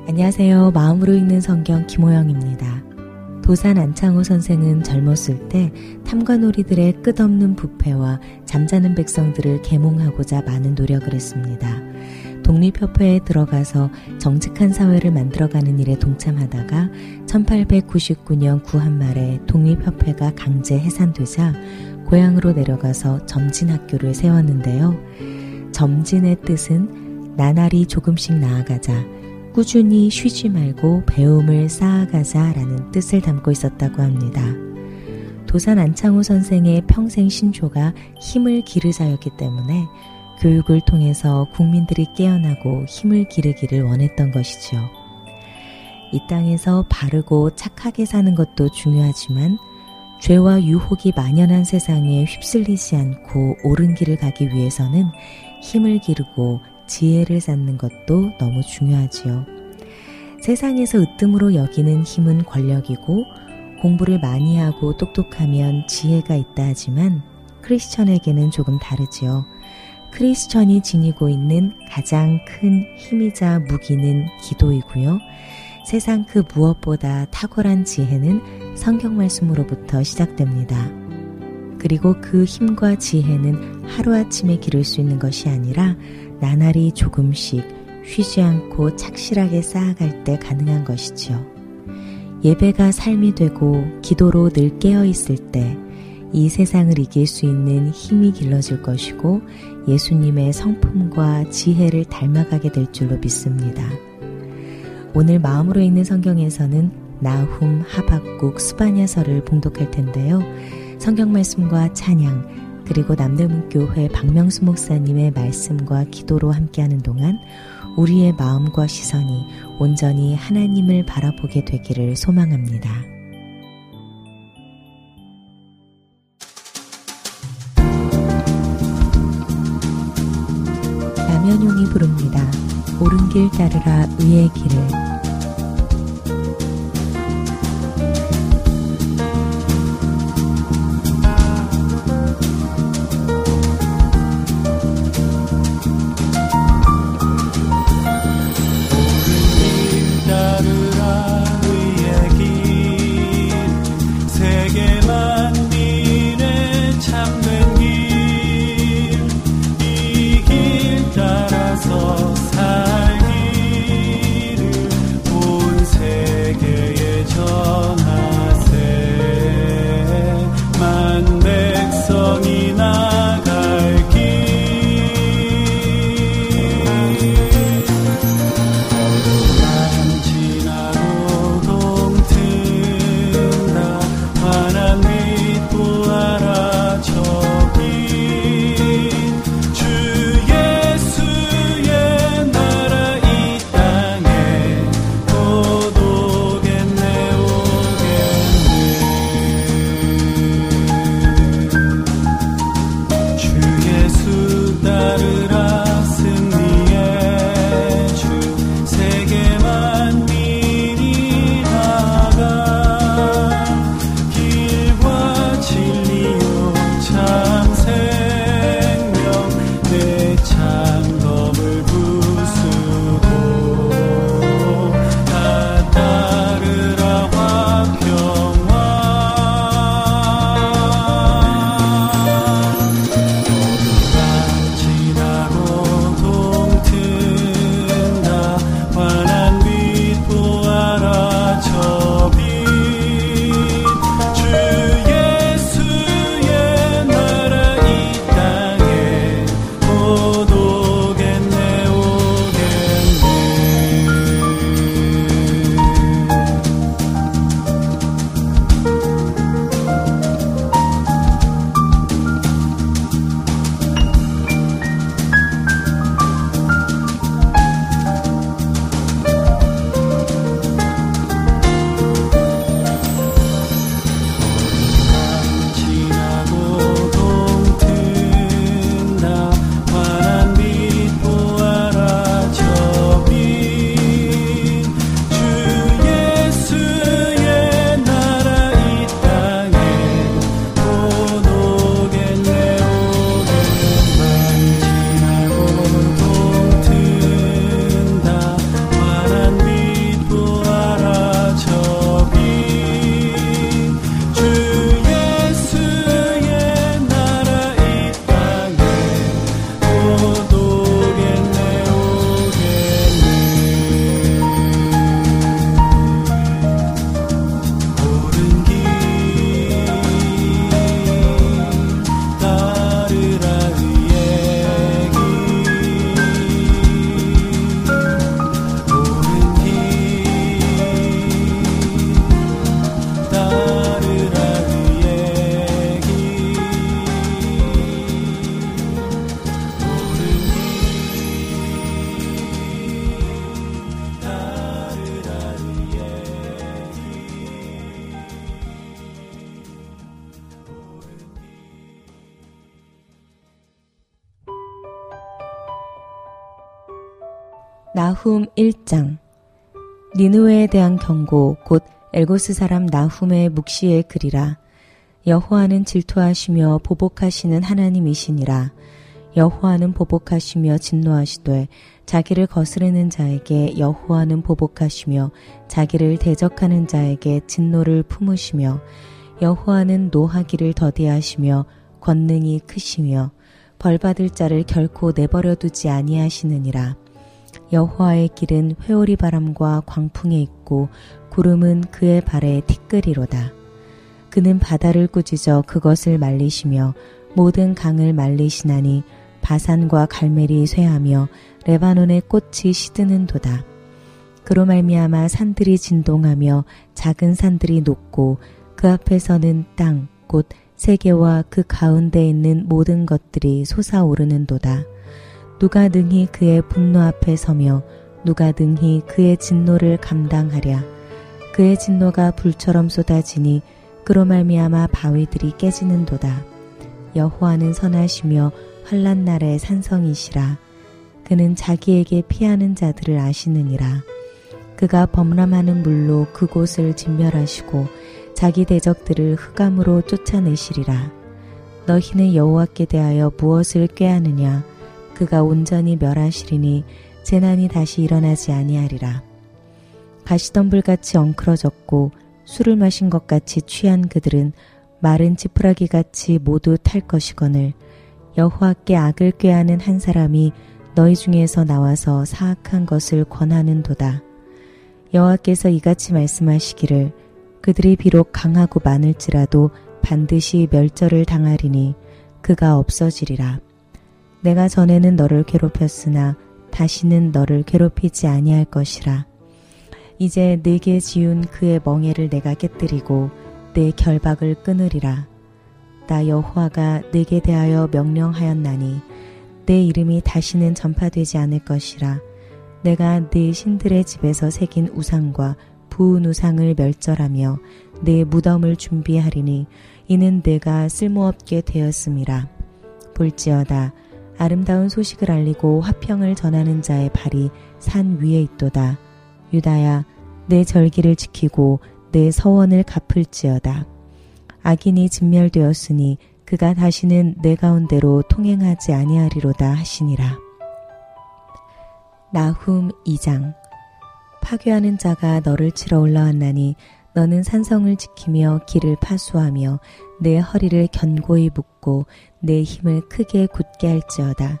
안녕하세요. 마음으로 읽는 성경 김호영입니다. 도산 안창호 선생은 젊었을 때 탐관오리들의 끝없는 부패와 잠자는 백성들을 계몽하고자 많은 노력을 했습니다. 독립협회에 들어가서 정직한 사회를 만들어가는 일에 동참하다가 1899년 구한말에 독립협회가 강제 해산되자 고향으로 내려가서 점진학교를 세웠는데요. 점진의 뜻은 나날이 조금씩 나아가자, 꾸준히 쉬지 말고 배움을 쌓아가자라는 뜻을 담고 있었다고 합니다. 도산 안창호 선생의 평생 신조가 힘을 기르자였기 때문에 교육을 통해서 국민들이 깨어나고 힘을 기르기를 원했던 것이죠. 이 땅에서 바르고 착하게 사는 것도 중요하지만 죄와 유혹이 만연한 세상에 휩쓸리지 않고 옳은 길을 가기 위해서는 힘을 기르고 지혜를 쌓는 것도 너무 중요하지요. 세상에서 으뜸으로 여기는 힘은 권력이고 공부를 많이 하고 똑똑하면 지혜가 있다 하지만 크리스천에게는 조금 다르지요. 크리스천이 지니고 있는 가장 큰 힘이자 무기는 기도이고요. 세상 그 무엇보다 탁월한 지혜는 성경 말씀으로부터 시작됩니다. 그리고 그 힘과 지혜는 하루아침에 기를 수 있는 것이 아니라 나날이 조금씩 쉬지 않고 착실하게 쌓아갈 때 가능한 것이지요. 예배가 삶이 되고 기도로 늘 깨어있을 때 이 세상을 이길 수 있는 힘이 길러질 것이고 예수님의 성품과 지혜를 닮아가게 될 줄로 믿습니다. 오늘 마음으로 읽는 성경에서는 나훔, 하박국, 스바냐서를 봉독할 텐데요. 성경 말씀과 찬양, 그리고 남대문교회 박명수 목사님의 말씀과 기도로 함께하는 동안 우리의 마음과 시선이 온전히 하나님을 바라보게 되기를 소망합니다. 남현용이 부릅니다. 옳은 길 따르라 의의 길을. 살기를 나훔 1장. 니느웨에 대한 경고 곧 엘고스 사람 나훔의 묵시의 글이라. 여호와는 질투하시며 보복하시는 하나님이시니라. 여호와는 보복하시며 진노하시되 자기를 거스르는 자에게 여호와는 보복하시며 자기를 대적하는 자에게 진노를 품으시며 여호와는 노하기를 더디하시며 권능이 크시며 벌받을 자를 결코 내버려 두지 아니하시느니라. 여호와의 길은 회오리 바람과 광풍에 있고 구름은 그의 발에 티끌이로다. 그는 바다를 꾸짖어 그것을 말리시며 모든 강을 말리시나니 바산과 갈멜이 쇠하며 레바논의 꽃이 시드는도다. 그로 말미암아 산들이 진동하며 작은 산들이 녹고 그 앞에서는 땅 곧 세계와 그 가운데 있는 모든 것들이 솟아오르는도다. 누가 능히 그의 분노 앞에 서며 누가 능히 그의 진노를 감당하랴. 그의 진노가 불처럼 쏟아지니 그로 말미암아 바위들이 깨지는도다. 여호와는 선하시며 환난 날의 산성이시라. 그는 자기에게 피하는 자들을 아시느니라. 그가 범람하는 물로 그곳을 진멸하시고 자기 대적들을 흑암으로 쫓아내시리라. 너희는 여호와께 대하여 무엇을 꾀하느냐. 그가 온전히 멸하시리니 재난이 다시 일어나지 아니하리라. 가시덤불같이 엉클어졌고 술을 마신 것 같이 취한 그들은 마른 지푸라기같이 모두 탈 것이거늘 여호와께 악을 꾀하는 한 사람이 너희 중에서 나와서 사악한 것을 권하는도다. 여호와께서 이같이 말씀하시기를 그들이 비록 강하고 많을지라도 반드시 멸절을 당하리니 그가 없어지리라. 내가 전에는 너를 괴롭혔으나 다시는 너를 괴롭히지 아니할 것이라. 이제 네게 지운 그의 멍에를 내가 깨뜨리고 내 결박을 끊으리라. 나 여호와가 네게 대하여 명령하였나니 내 이름이 다시는 전파되지 않을 것이라. 내가 네 신들의 집에서 새긴 우상과 부은 우상을 멸절하며 내 무덤을 준비하리니 이는 내가 쓸모없게 되었음이라. 볼지어다 아름다운 소식을 알리고 화평을 전하는 자의 발이 산 위에 있도다. 유다야 내 절기를 지키고 내 서원을 갚을지어다. 악인이 진멸되었으니 그가 다시는 내 가운데로 통행하지 아니하리로다 하시니라. 나훔 2장. 파괴하는 자가 너를 치러 올라왔나니 너는 산성을 지키며 길을 파수하며 내 허리를 견고히 묶고 내 힘을 크게 굳게 할지어다.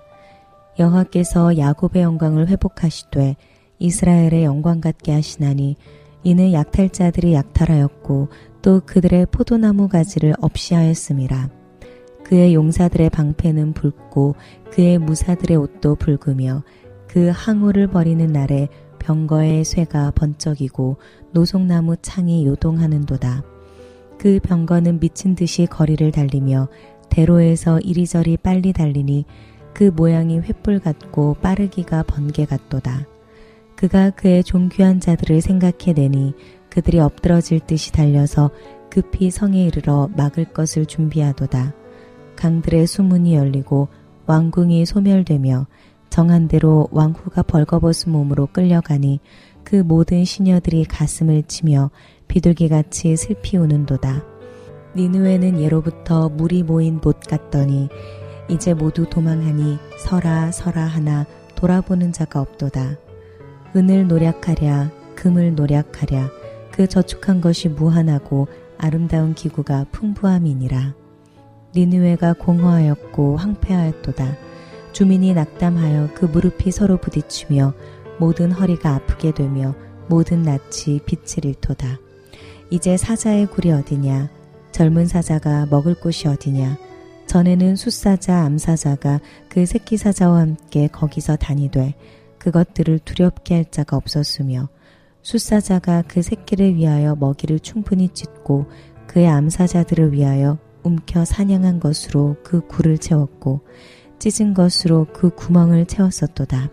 여호와께서 야곱의 영광을 회복하시되 이스라엘의 영광 같게 하시나니 이는 약탈자들이 약탈하였고 또 그들의 포도나무 가지를 없이하였음이라. 그의 용사들의 방패는 붉고 그의 무사들의 옷도 붉으며 그 항우를 버리는 날에 병거의 쇠가 번쩍이고 노송나무 창이 요동하는도다. 그 병거는 미친 듯이 거리를 달리며 대로에서 이리저리 빨리 달리니 그 모양이 횃불 같고 빠르기가 번개 같도다. 그가 그의 존귀한 자들을 생각해내니 그들이 엎드러질 듯이 달려서 급히 성에 이르러 막을 것을 준비하도다. 강들의 수문이 열리고 왕궁이 소멸되며 정한 대로 왕후가 벌거벗은 몸으로 끌려가니 그 모든 시녀들이 가슴을 치며 비둘기같이 슬피 우는도다. 니느웨는 예로부터 물이 모인 못 같더니 이제 모두 도망하니 서라 서라 하나 돌아보는 자가 없도다. 은을 노략하랴 금을 노략하랴 그 저축한 것이 무한하고 아름다운 기구가 풍부함이니라. 니느웨가 공허하였고 황폐하였도다. 주민이 낙담하여 그 무릎이 서로 부딪히며 모든 허리가 아프게 되며 모든 낯이 빛을 잃도다. 이제 사자의 굴이 어디냐? 젊은 사자가 먹을 곳이 어디냐? 전에는 숫사자, 암사자가 그 새끼 사자와 함께 거기서 다니되 그것들을 두렵게 할 자가 없었으며 숫사자가 그 새끼를 위하여 먹이를 충분히 찢고 그의 암사자들을 위하여 움켜 사냥한 것으로 그 굴을 채웠고 찢은 것으로 그 구멍을 채웠었도다.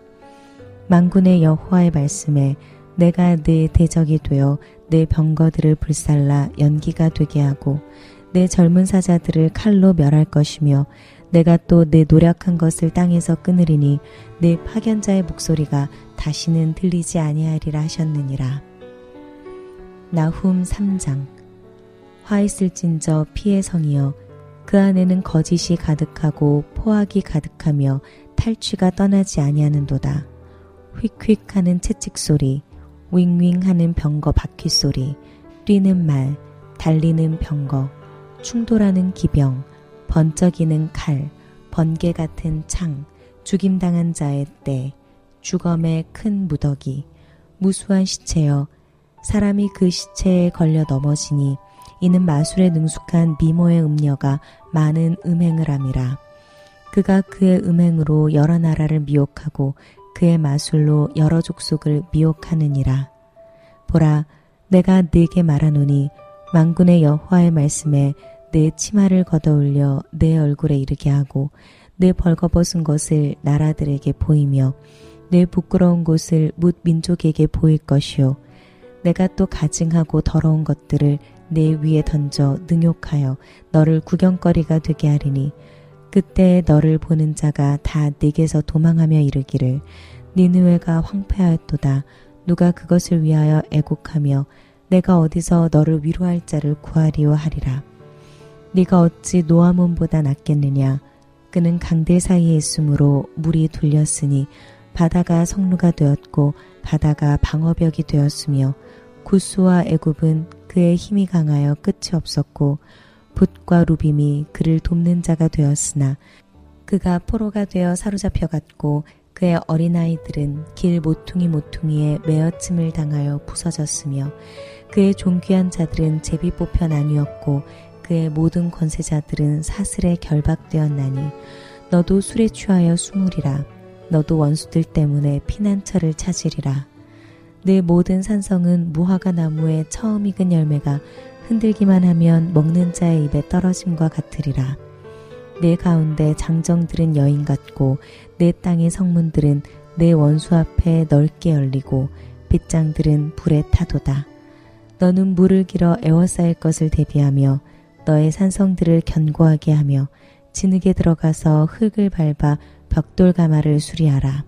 만군의 여호와의 말씀에 내가 네 대적이 되어 내 병거들을 불살라 연기가 되게 하고 내 젊은 사자들을 칼로 멸할 것이며 내가 또 내 노력한 것을 땅에서 끊으리니 내 파견자의 목소리가 다시는 들리지 아니하리라 하셨느니라. 나훔 3장. 화 있을진저 피의 성이여 그 안에는 거짓이 가득하고 포악이 가득하며 탈취가 떠나지 아니하는도다. 휙휙 하는 채찍 소리, 윙윙 하는 병거 바퀴 소리, 뛰는 말, 달리는 병거, 충돌하는 기병, 번쩍이는 칼, 번개 같은 창, 죽임당한 자의 때, 주검의 큰 무더기, 무수한 시체여 사람이 그 시체에 걸려 넘어지니 이는 마술에 능숙한 미모의 음녀가 많은 음행을 함이라. 그가 그의 음행으로 여러 나라를 미혹하고 그의 마술로 여러 족속을 미혹하느니라. 보라, 내가 네게 말하노니 만군의 여호와의 말씀에 내 치마를 걷어올려 내 얼굴에 이르게 하고 내 벌거벗은 것을 나라들에게 보이며 내 부끄러운 곳을 뭇 민족에게 보일 것이요. 내가 또 가증하고 더러운 것들을 내 위에 던져 능욕하여 너를 구경거리가 되게 하리니 그때 너를 보는 자가 다 네게서 도망하며 이르기를 니느웨가 황폐하였도다. 누가 그것을 위하여 애곡하며 내가 어디서 너를 위로할 자를 구하리오 하리라. 네가 어찌 노아몬보다 낫겠느냐. 그는 강대 사이에 있으므로 물이 둘렸으니 바다가 성루가 되었고 바다가 방어벽이 되었으며 구스와 애굽은 그의 힘이 강하여 끝이 없었고 붓과 루빔이 그를 돕는 자가 되었으나 그가 포로가 되어 사로잡혀갔고 그의 어린아이들은 길 모퉁이에 매어침을 당하여 부서졌으며 그의 존귀한 자들은 제비 뽑혀 나뉘었고 그의 모든 권세자들은 사슬에 결박되었나니 너도 술에 취하여 숨으리라. 너도 원수들 때문에 피난처를 찾으리라. 내 모든 산성은 무화과 나무에 처음 익은 열매가 흔들기만 하면 먹는 자의 입에 떨어짐과 같으리라. 내 가운데 장정들은 여인 같고 내 땅의 성문들은 내 원수 앞에 넓게 열리고 빗장들은 불에 타도다. 너는 물을 길어 에워싸일 것을 대비하며 너의 산성들을 견고하게 하며 진흙에 들어가서 흙을 밟아 벽돌 가마를 수리하라.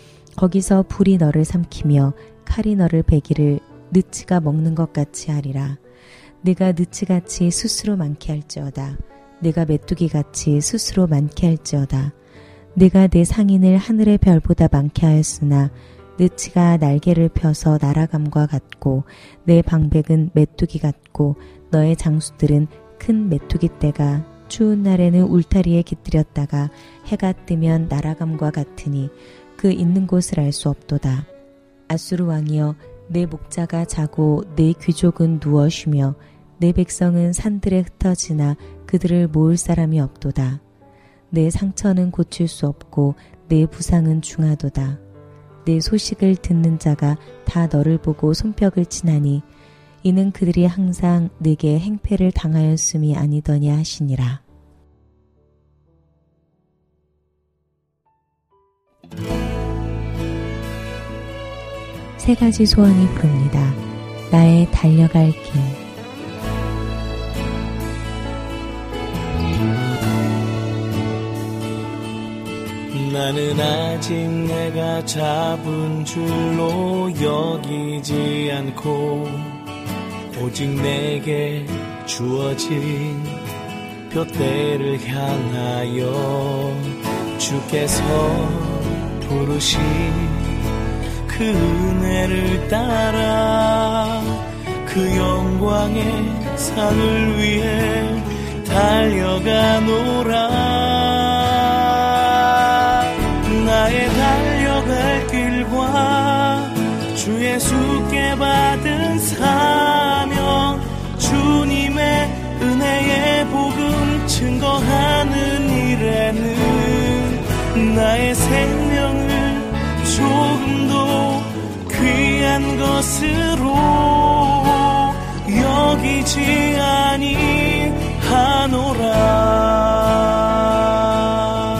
거기서 불이 너를 삼키며 칼이 너를 베기를 느치가 먹는 것 같이 하리라. 네가 느치같이 스스로 많게 할지어다. 네가 메뚜기같이 스스로 많게 할지어다. 네가 내 상인을 하늘의 별보다 많게 하였으나 느치가 날개를 펴서 날아감과 같고 내 방백은 메뚜기 같고 너의 장수들은 큰 메뚜기 떼가 추운 날에는 울타리에 깃들였다가 해가 뜨면 날아감과 같으니 그 있는 곳을 알 수 없도다. 아수르 왕이여 내 목자가 자고 내 귀족은 누워 쉬며 내 백성은 산들에 흩어지나 그들을 모을 사람이 없도다. 내 상처는 고칠 수 없고 내 부상은 중하도다. 내 소식을 듣는 자가 다 너를 보고 손뼉을 치나니 이는 그들이 항상 네게 행패를 당하였음이 아니더냐 하시니라. 세 가지 소원이 부릅니다. 나의 달려갈 길. 나는 아직 내가 잡은 줄로 여기지 않고 오직 내게 주어진 둏대를 향하여 주께서 부르신 그 은혜를 따라 그 영광의 산을 위해 달려가노라. 나의 달려갈 길과 주 예수께 받은 사명, 주님의 은혜의 복음 증거하는 일에는 나의 생명을 조금도 귀한 것으로 여기지 아니하노라.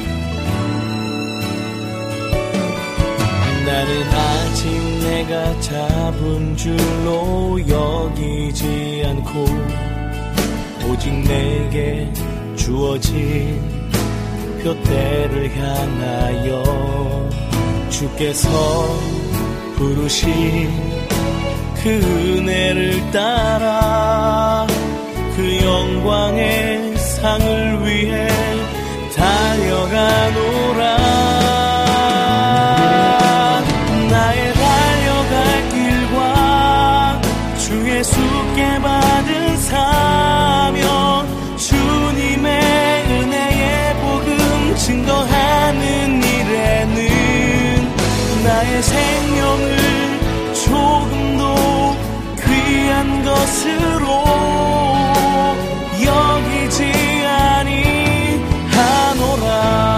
나는 아직 내가 잡은 줄로 여기지 않고 오직 내게 주어진 둏대를 향하여 주께서 부르신 그 은혜를 따라 그 영광의 상을 위해 달려가노라. 나의 달려갈 길과 주 예수께 받은 사명, 주님의 은혜의 복음 증거하는 일에는 나의 생명을 조금도 귀한 것으로 여기지 아니하노라.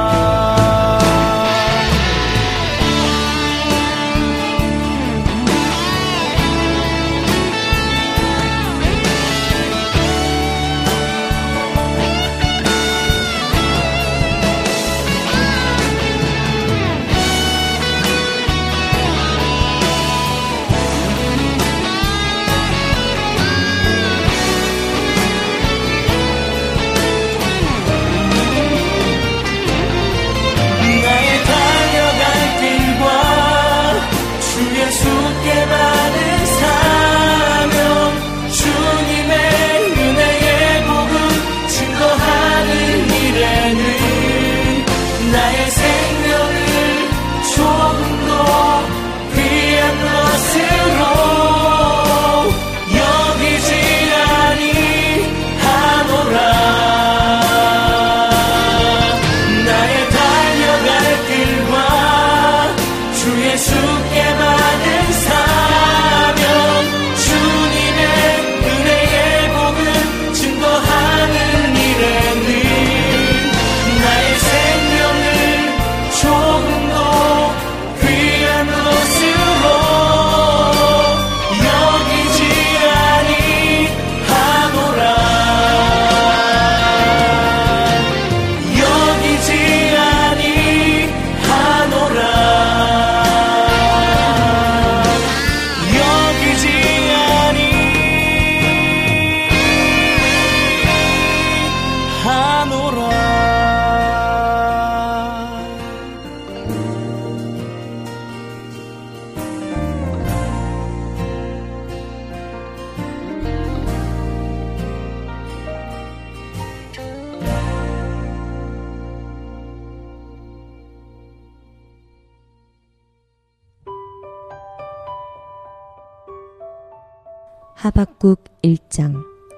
하박국 1장.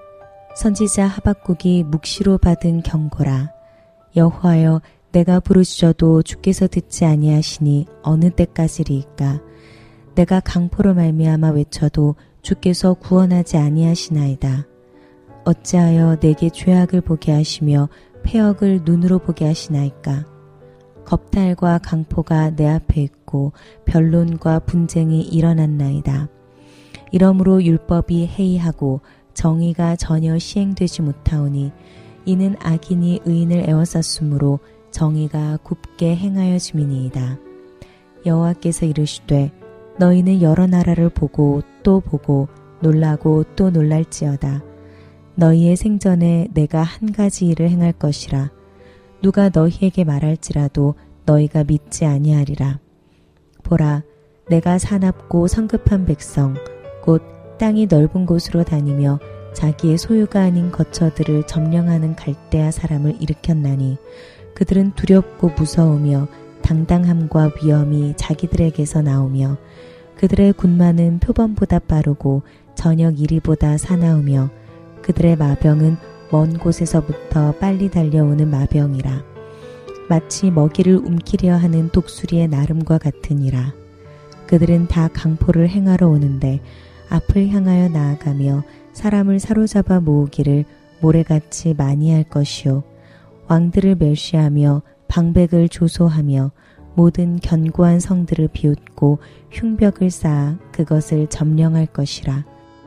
선지자 하박국이 묵시로 받은 경고라. 여호와여, 내가 부르짖어도 주께서 듣지 아니하시니 어느 때까지리이까. 내가 강포로 말미암아 외쳐도 주께서 구원하지 아니하시나이다. 어찌하여 내게 죄악을 보게 하시며 패역을 눈으로 보게 하시나이까. 겁탈과 강포가 내 앞에 있고 변론과 분쟁이 일어났나이다. 이러므로 율법이 해이하고 정의가 전혀 시행되지 못하오니 이는 악인이 의인을 에워쌌으므로 정의가 굽게 행하여짐이니이다. 여호와께서 이르시되 너희는 여러 나라를 보고 또 보고 놀라고 또 놀랄지어다. 너희의 생전에 내가 한 가지 일을 행할 것이라. 누가 너희에게 말할지라도 너희가 믿지 아니하리라. 보라, 내가 사납고 성급한 백성 곧 땅이 넓은 곳으로 다니며 자기의 소유가 아닌 거처들을 점령하는 갈대아 사람을 일으켰나니 그들은 두렵고 무서우며 당당함과 위엄이 자기들에게서 나오며 그들의 군마는 표범보다 빠르고 저녁 이리보다 사나우며 그들의 마병은 먼 곳에서부터 빨리 달려오는 마병이라. 마치 먹이를 움키려 하는 독수리의 나름과 같으니라. 그들은 다 강포를 행하러 오는데 앞을 향하여 나아가며 사람을 사로잡아 모으기를 모래같이 많이 할 것이요. 왕들을 멸시하며 방백을 조소하며 모든 견고한 성들을 비웃고 흉벽을 쌓아 그것을 점령할 것이라.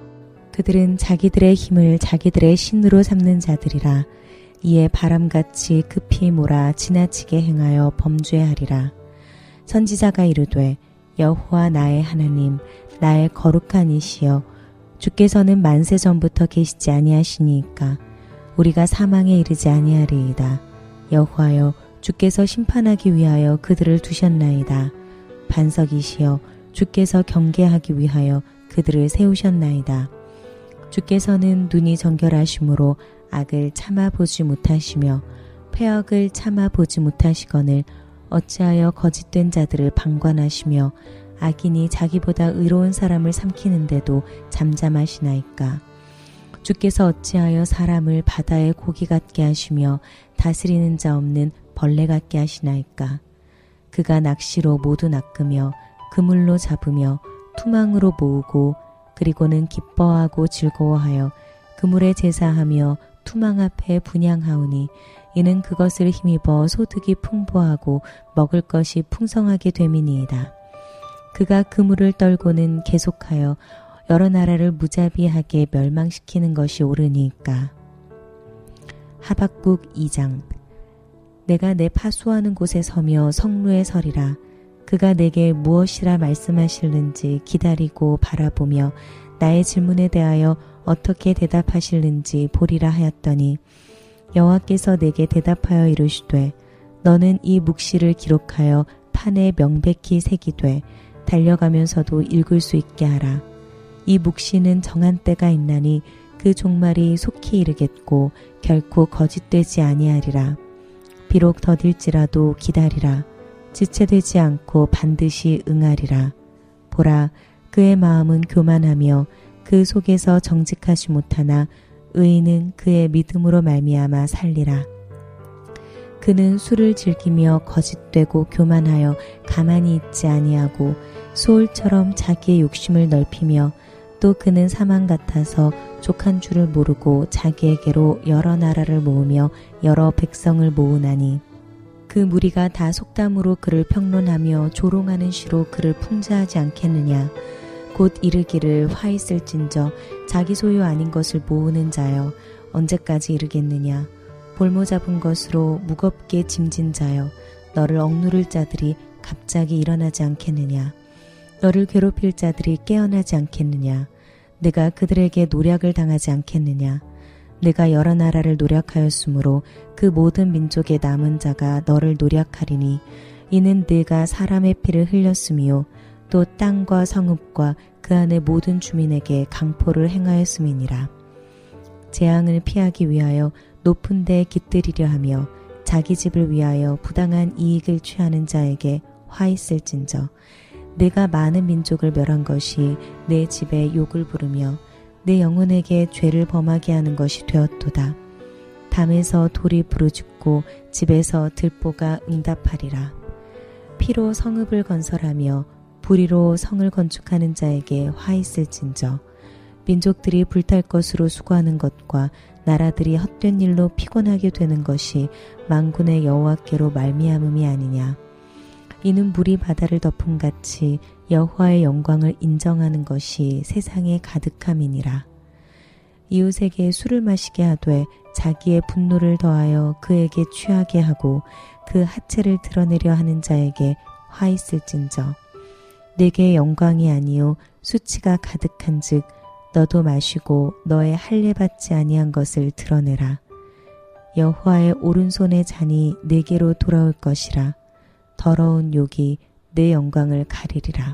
그들은 자기들의 힘을 자기들의 신으로 삼는 자들이라. 이에 바람같이 급히 몰아 지나치게 행하여 범죄하리라. 선지자가 이르되 여호와 나의 하나님, 나의 거룩한 이시여, 주께서는 만세 전부터 계시지 아니하시니이까 우리가 사망에 이르지 아니하리이다. 여호와여, 주께서 심판하기 위하여 그들을 두셨나이다. 반석이시여 주께서 경계하기 위하여 그들을 세우셨나이다. 주께서는 눈이 정결하심으로 악을 참아보지 못하시며 패역을 참아보지 못하시거늘 어찌하여 거짓된 자들을 방관하시며 악인이 자기보다 의로운 사람을 삼키는데도 잠잠하시나이까. 주께서 어찌하여 사람을 바다의 고기 같게 하시며 다스리는 자 없는 벌레 같게 하시나이까. 그가 낚시로 모두 낚으며 그물로 잡으며 투망으로 모으고 그리고는 기뻐하고 즐거워하여 그물에 제사하며 투망 앞에 분향하오니 이는 그것을 힘입어 소득이 풍부하고 먹을 것이 풍성하게 됨이니이다. 그가 그물을 떨고는 계속하여 여러 나라를 무자비하게 멸망시키는 것이 옳으니까. 하박국 2장. 내가 내 파수하는 곳에 서며 성루에 서리라. 그가 내게 무엇이라 말씀하실는지 기다리고 바라보며 나의 질문에 대하여 어떻게 대답하실는지 보리라 하였더니 여호와께서 내게 대답하여 이르시되 너는 이 묵시를 기록하여 판에 명백히 새기되 달려가면서도 읽을 수 있게 하라. 이 묵시는 정한 때가 있나니 그 종말이 속히 이르겠고 결코 거짓되지 아니하리라. 비록 더딜지라도 기다리라. 지체되지 않고 반드시 응하리라. 보라, 그의 마음은 교만하며 그 속에서 정직하지 못하나 의인은 그의 믿음으로 말미암아 살리라. 그는 술을 즐기며 거짓되고 교만하여 가만히 있지 아니하고 소울처럼 자기의 욕심을 넓히며 또 그는 사망 같아서 족한 줄을 모르고 자기에게로 여러 나라를 모으며 여러 백성을 모으나니 그 무리가 다 속담으로 그를 평론하며 조롱하는 시로 그를 풍자하지 않겠느냐. 곧 이르기를 화 있을진저 자기 소유 아닌 것을 모으는 자여 언제까지 이르겠느냐. 볼모 잡은 것으로 무겁게 짐진 자여 너를 억누를 자들이 갑자기 일어나지 않겠느냐. 너를 괴롭힐 자들이 깨어나지 않겠느냐. 내가 그들에게 노략을 당하지 않겠느냐. 내가 여러 나라를 노략하였으므로 그 모든 민족의 남은 자가 너를 노략하리니 이는 네가 사람의 피를 흘렸으며 또 땅과 성읍과 그 안의 모든 주민에게 강포를 행하였음이니라. 재앙을 피하기 위하여 높은 데에 깃들이려 하며 자기 집을 위하여 부당한 이익을 취하는 자에게 화 있을진저 내가 많은 민족을 멸한 것이 내 집에 욕을 부르며 내 영혼에게 죄를 범하게 하는 것이 되었도다. 담에서 돌이 부르짖고 집에서 들보가 응답하리라. 피로 성읍을 건설하며 불의로 성을 건축하는 자에게 화 있을진저 민족들이 불탈 것으로 수고하는 것과 나라들이 헛된 일로 피곤하게 되는 것이 만군의 여호와께로 말미암음이 아니냐. 이는 물이 바다를 덮음같이 여호와의 영광을 인정하는 것이 세상에 가득함이니라. 이웃에게 술을 마시게 하되 자기의 분노를 더하여 그에게 취하게 하고 그 하체를 드러내려 하는 자에게 화 있을진저 내게 영광이 아니요 수치가 가득한즉 너도 마시고 너의 할례 받지 아니한 것을 드러내라. 여호와의 오른손의 잔이 내게로 돌아올 것이라. 더러운 욕이 내 영광을 가리리라.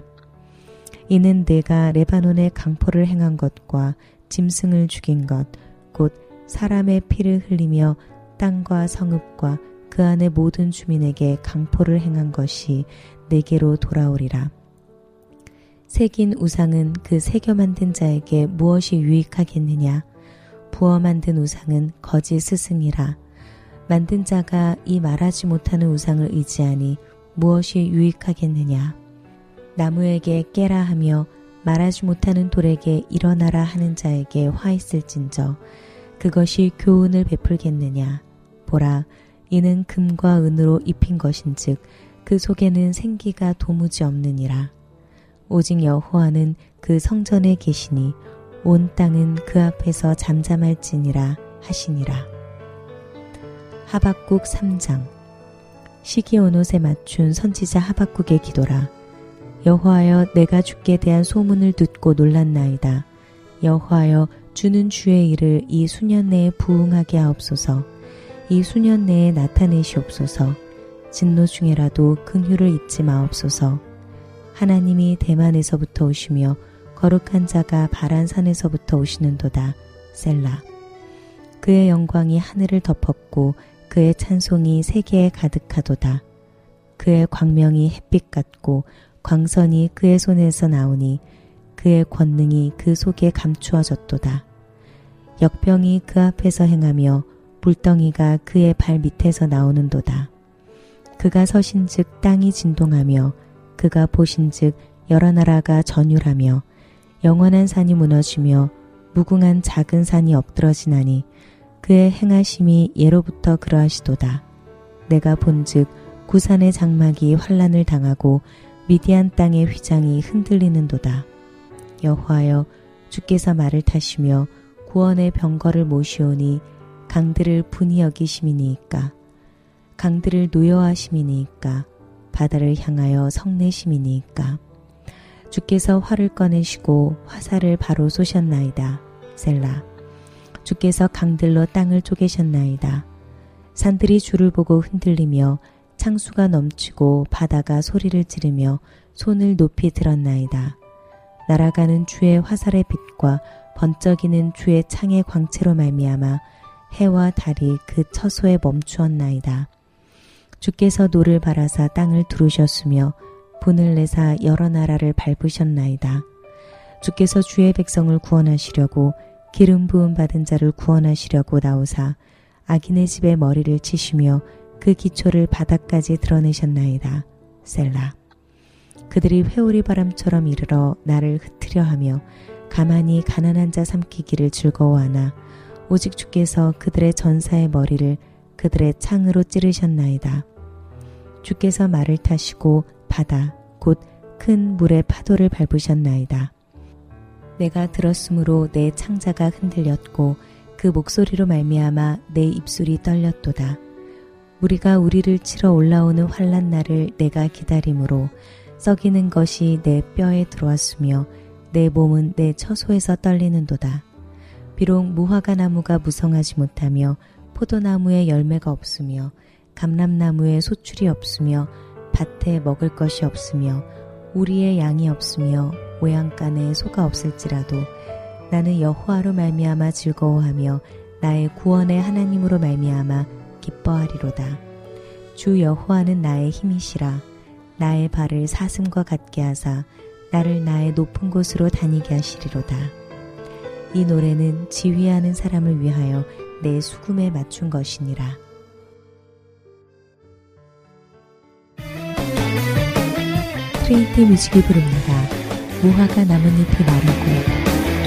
이는 내가 레바논에 강포를 행한 것과 짐승을 죽인 것, 곧 사람의 피를 흘리며 땅과 성읍과 그 안의 모든 주민에게 강포를 행한 것이 내게로 돌아오리라. 새긴 우상은 그 새겨 만든 자에게 무엇이 유익하겠느냐. 부어 만든 우상은 거짓 스승이라. 만든 자가 이 말하지 못하는 우상을 의지하니 무엇이 유익하겠느냐. 나무에게 깨라 하며 말하지 못하는 돌에게 일어나라 하는 자에게 화 있을진저 그것이 교훈을 베풀겠느냐. 보라, 이는 금과 은으로 입힌 것인즉 그 속에는 생기가 도무지 없느니라. 오직 여호와는 그 성전에 계시니 온 땅은 그 앞에서 잠잠할지니라 하시니라. 하박국 3장. 시기온옷에 맞춘 선지자 하박국의 기도라. 여호와여, 내가 주께 대한 소문을 듣고 놀랐나이다. 여호와여, 주는 주의 일을 이 수년 내에 부응하게 하옵소서. 이 수년 내에 나타내시옵소서. 진노 중에라도 긍휼을 잊지 마옵소서. 하나님이 대만에서부터 오시며 거룩한 자가 바란산에서부터 오시는도다. 셀라. 그의 영광이 하늘을 덮었고 그의 찬송이 세계에 가득하도다. 그의 광명이 햇빛 같고 광선이 그의 손에서 나오니 그의 권능이 그 속에 감추어졌도다. 역병이 그 앞에서 행하며 물덩이가 그의 발 밑에서 나오는도다. 그가 서신즉 땅이 진동하며 그가 보신즉 여러 나라가 전율하며 영원한 산이 무너지며 무궁한 작은 산이 엎드러지나니 그의 행하심이 예로부터 그러하시도다. 내가 본즉 구산의 장막이 환란을 당하고 미디안 땅의 휘장이 흔들리는도다. 여호와여, 주께서 말을 타시며 구원의 병거를 모시오니 강들을 분이 여기심이니이까. 강들을 노여하심이니이까. 바다를 향하여 성내심이니이까. 주께서 활을 꺼내시고 화살을 바로 쏘셨나이다. 셀라. 주께서 강들로 땅을 쪼개셨나이다. 산들이 주를 보고 흔들리며 창수가 넘치고 바다가 소리를 지르며 손을 높이 들었나이다. 날아가는 주의 화살의 빛과 번쩍이는 주의 창의 광채로 말미암아 해와 달이 그 처소에 멈추었나이다. 주께서 노를 바라사 땅을 두르셨으며 분을 내사 여러 나라를 밟으셨나이다. 주께서 주의 백성을 구원하시려고 기름 부음 받은 자를 구원하시려고 나오사 악인의 집에 머리를 치시며 그 기초를 바닥까지 드러내셨나이다. 셀라. 그들이 회오리 바람처럼 이르러 나를 흩으려 하며 가만히 가난한 자 삼키기를 즐거워하나 오직 주께서 그들의 전사의 머리를 그들의 창으로 찌르셨나이다. 주께서 말을 타시고 바다 곧 큰 물의 파도를 밟으셨나이다. 내가 들었으므로 내 창자가 흔들렸고 그 목소리로 말미암아 내 입술이 떨렸도다. 우리가 우리를 치러 올라오는 환난 날을 내가 기다림으로 썩이는 것이 내 뼈에 들어왔으며 내 몸은 내 처소에서 떨리는도다. 비록 무화과 나무가 무성하지 못하며 포도나무에 열매가 없으며 감람나무에 소출이 없으며 밭에 먹을 것이 없으며 우리의 양이 없으며 모양간에 소가 없을지라도 나는 여호와로 말미암아 즐거워하며 나의 구원의 하나님으로 말미암아 기뻐하리로다. 주 여호와는 나의 힘이시라. 나의 발을 사슴과 같게 하사 나를 나의 높은 곳으로 다니게 하시리로다. 이 노래는 지휘하는 사람을 위하여 내 수금에 맞춘 것이니라. 트레이트 뮤직이 부릅니다. 무화과 나뭇잎이 마르고.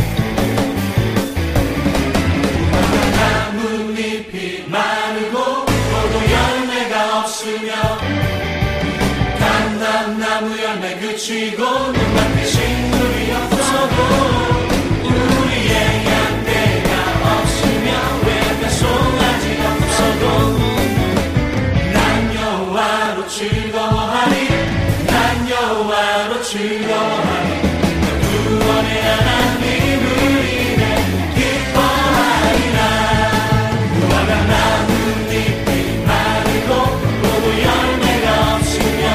나뭇잎이 마르고 포도 열매가 없으며 감람나무 열매 그치고 눈앞에 식물이 없어도 우리의 양떼가 없으며 외딴 송아지가 없어도 난 여호와로 즐거워하리. 난 여호와로 즐거워하리. 구원의 하나님을 인해 기뻐하리라. 무화과 나뭇잎이 마르고 포도 열매가 없으며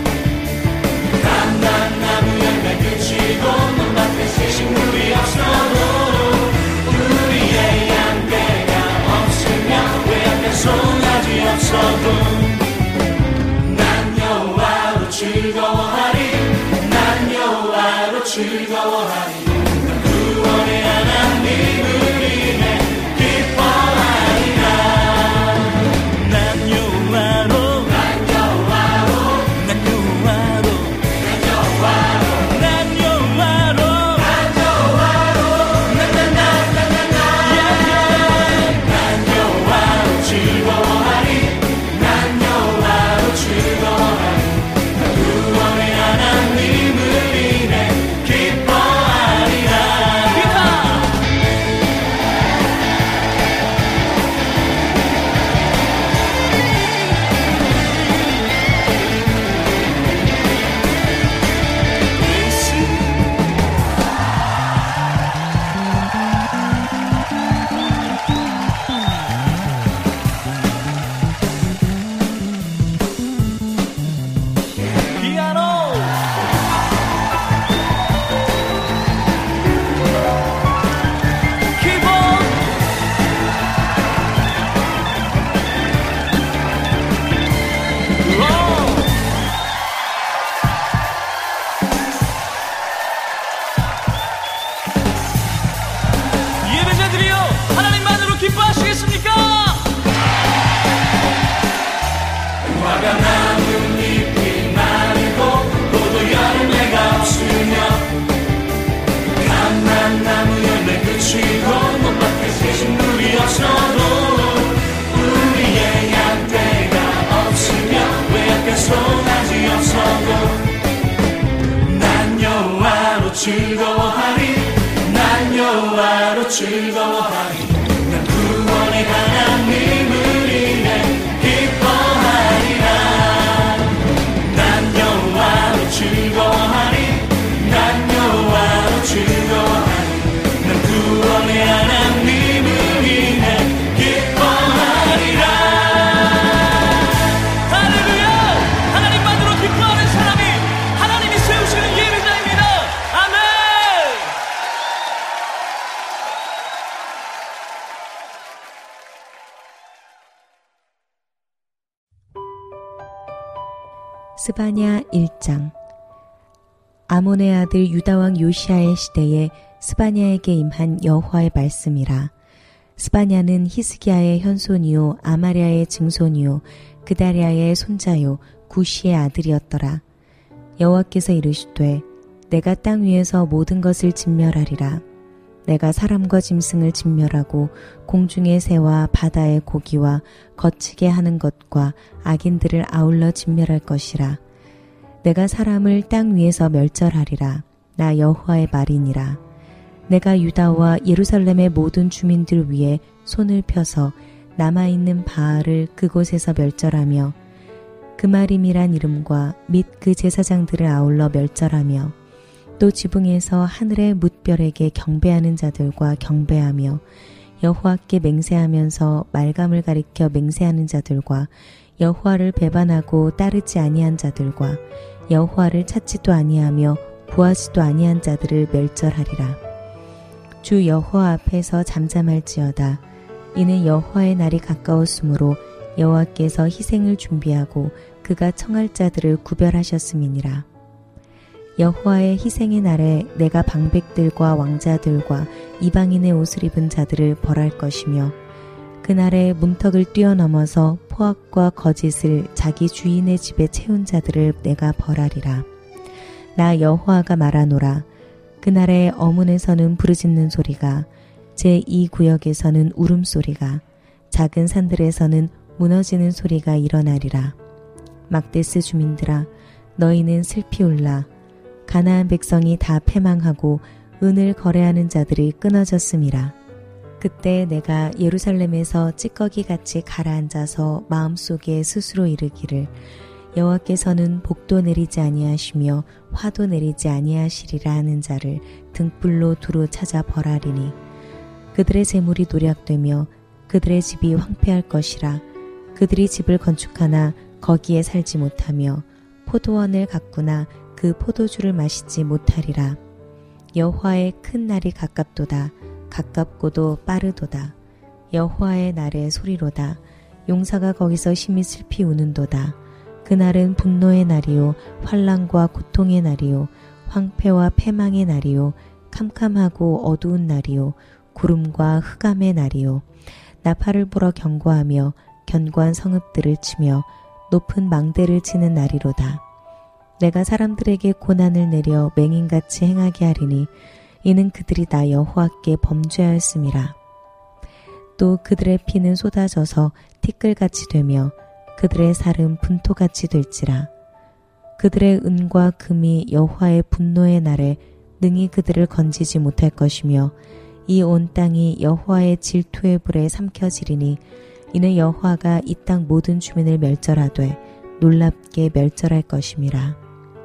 감람나무 열매 그치고 눈앞에 식물이 없어도 우리의 양떼가 없으며 외양간 송아지 없어도 난 여호와로 즐거워하리. 난 여호와로 즐거워하리. 구원의 하나님을 인해 기뻐하리라. 난 여호와로 난 여호와로 난 여호와로 난 여호와로 난 여호와로 난 여호와로 난 여호와로 즐거워하리. 난 여호와로 즐거워하리. 구원의 하나님을 인해 기뻐하리라. 즐거워하리 난 구원의 하나님을 인해 기뻐하리라 난 여호와로 즐거워하리 난 여호와로 즐거워하리 난 구원의 하나님을 인해 기뻐하리라 할렐루야 하나님만으로 기뻐하는 사람이 하나님이 세우시는 예배자입니다. 아멘. 스바냐 1장. 아몬의 아들 유다왕 요시아의 시대에 스바냐에게 임한 여호와의 말씀이라. 스바냐는 히스기야의 현손이요 아마랴의 증손이요 그다랴의 손자요 구시의 아들이었더라. 여호와께서 이르시되 내가 땅 위에서 모든 것을 진멸하리라. 내가 사람과 짐승을 진멸하고 공중의 새와 바다의 고기와 거치게 하는 것과 악인들을 아울러 진멸할 것이라. 내가 사람을 땅 위에서 멸절하리라. 나 여호와의 말이니라. 내가 유다와 예루살렘의 모든 주민들 위에 손을 펴서 남아있는 바알을 그곳에서 멸절하며 그마림이란 이름과 및 그 제사장들을 아울러 멸절하며 또 지붕에서 하늘의 뭇별에게 경배하는 자들과 경배하며 여호와께 맹세하면서 말감을 가리켜 맹세하는 자들과 여호와를 배반하고 따르지 아니한 자들과 여호와를 찾지도 아니하며 구하지도 아니한 자들을 멸절하리라. 주 여호와 앞에서 잠잠할지어다. 이는 여호와의 날이 가까웠으므로 여호와께서 희생을 준비하고 그가 청할 자들을 구별하셨음이니라. 여호와의 희생의 날에 내가 방백들과 왕자들과 이방인의 옷을 입은 자들을 벌할 것이며 그날에 문턱을 뛰어넘어서 포악과 거짓을 자기 주인의 집에 채운 자들을 내가 벌하리라. 나 여호와가 말하노라. 그날에 어문에서는 부르짖는 소리가 제2구역에서는 울음소리가 작은 산들에서는 무너지는 소리가 일어나리라. 막데스 주민들아 너희는 슬피 울라. 가나안 백성이 다 패망하고 은을 거래하는 자들이 끊어졌음이라. 그때 내가 예루살렘에서 찌꺼기같이 가라앉아서 마음속에 스스로 이르기를 여호와께서는 복도 내리지 아니하시며 화도 내리지 아니하시리라 하는 자를 등불로 두루 찾아 벌하리니 그들의 재물이 노략되며 그들의 집이 황폐할 것이라. 그들이 집을 건축하나 거기에 살지 못하며 포도원을 가꾸나 그 포도주를 마시지 못하리라. 여호와의 큰 날이 가깝도다. 가깝고도 빠르도다. 여호와의 날의 소리로다. 용사가 거기서 심히 슬피 우는도다. 그날은 분노의 날이요 환난과 고통의 날이요 황폐와 패망의 날이요 캄캄하고 어두운 날이요 구름과 흑암의 날이요 나팔을 불어 경고하며 견고한 성읍들을 치며 높은 망대를 치는 날이로다. 내가 사람들에게 고난을 내려 맹인같이 행하게 하리니 이는 그들이 나 여호와께 범죄하였음이라. 또 그들의 피는 쏟아져서 티끌같이 되며 그들의 살은 분토같이 될지라. 그들의 은과 금이 여호와의 분노의 날에 능히 그들을 건지지 못할 것이며 이 온 땅이 여호와의 질투의 불에 삼켜지리니 이는 여호와가 이 땅 모든 주민을 멸절하되 놀랍게 멸절할 것임이라.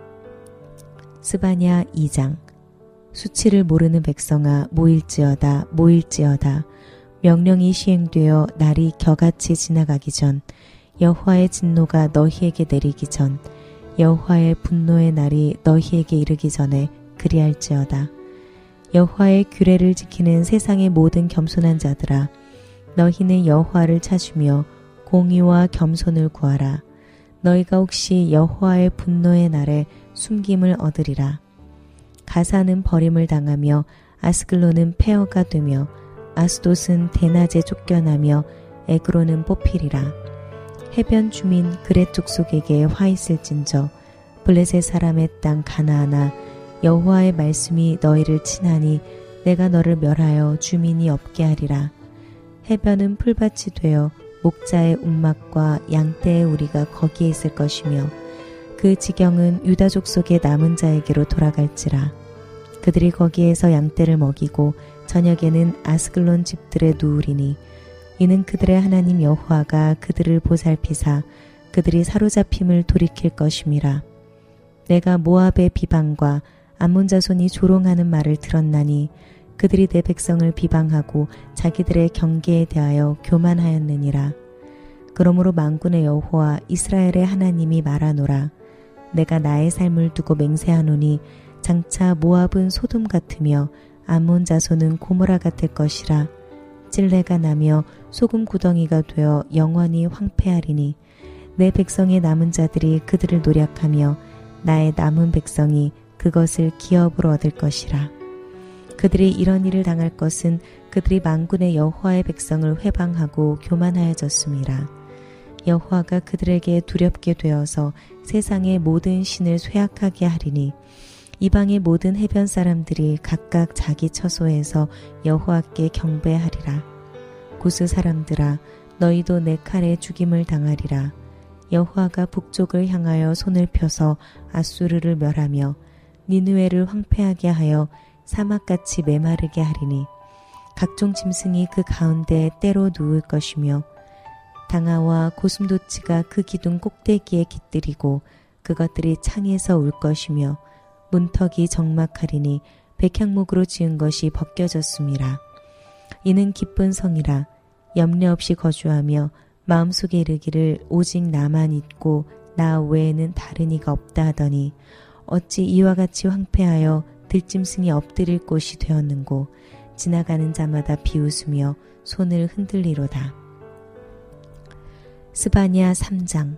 스바냐 2장. 수치를 모르는 백성아 모일지어다 모일지어다. 명령이 시행되어 날이 겨같이 지나가기 전 여호와의 진노가 너희에게 내리기 전 여호와의 분노의 날이 너희에게 이르기 전에 그리할지어다. 여호와의 규례를 지키는 세상의 모든 겸손한 자들아 너희는 여호와를 찾으며 공의와 겸손을 구하라. 너희가 혹시 여호와의 분노의 날에 숨김을 얻으리라. 가사는 버림을 당하며 아스글론은 폐허가 되며 아스돗은 대낮에 쫓겨나며 에그론은 뽑히리라. 해변 주민 그렛 족속에게 화 있을진저 블레셋 사람의 땅 가나안아 여호와의 말씀이 너희를 치나니 내가 너를 멸하여 주민이 없게 하리라. 해변은 풀밭이 되어 목자의 움막과 양떼의 우리가 거기에 있을 것이며 그 지경은 유다 족속의 남은 자에게로 돌아갈지라. 그들이 거기에서 양떼를 먹이고 저녁에는 아스글론 집들에 누우리니 이는 그들의 하나님 여호와가 그들을 보살피사 그들이 사로잡힘을 돌이킬 것임이라. 내가 모압의 비방과 암몬 자손이 조롱하는 말을 들었나니 그들이 내 백성을 비방하고 자기들의 경계에 대하여 교만하였느니라. 그러므로 만군의 여호와 이스라엘의 하나님이 말하노라. 내가 나의 삶을 두고 맹세하노니 장차 모압은 소돔 같으며 암몬 자손은 고모라 같을 것이라. 찔레가 나며 소금 구덩이가 되어 영원히 황폐하리니 내 백성의 남은 자들이 그들을 노략하며 나의 남은 백성이 그것을 기업으로 얻을 것이라. 그들이 이런 일을 당할 것은 그들이 만군의 여호와의 백성을 회방하고 교만하여졌음이라. 여호와가 그들에게 두렵게 되어서 세상의 모든 신을 쇠약하게 하리니 이방의 모든 해변 사람들이 각각 자기 처소에서 여호와께 경배하리라. 구스 사람들아, 너희도 내 칼에 죽임을 당하리라. 여호와가 북쪽을 향하여 손을 펴서 아수르를 멸하며 니느웨를 황폐하게 하여 사막같이 메마르게 하리니 각종 짐승이 그 가운데 때로 누울 것이며 당아와 고슴도치가 그 기둥 꼭대기에 깃들이고 그것들이 창에서 울 것이며 문턱이 적막하리니 백향목으로 지은 것이 벗겨졌음이라. 이는 기쁜 성이라. 염려 없이 거주하며 마음속에 이르기를 오직 나만 있고 나 외에는 다른 이가 없다 하더니 어찌 이와 같이 황폐하여 들짐승이 엎드릴 곳이 되었는고 지나가는 자마다 비웃으며 손을 흔들리로다. 스바냐 3장.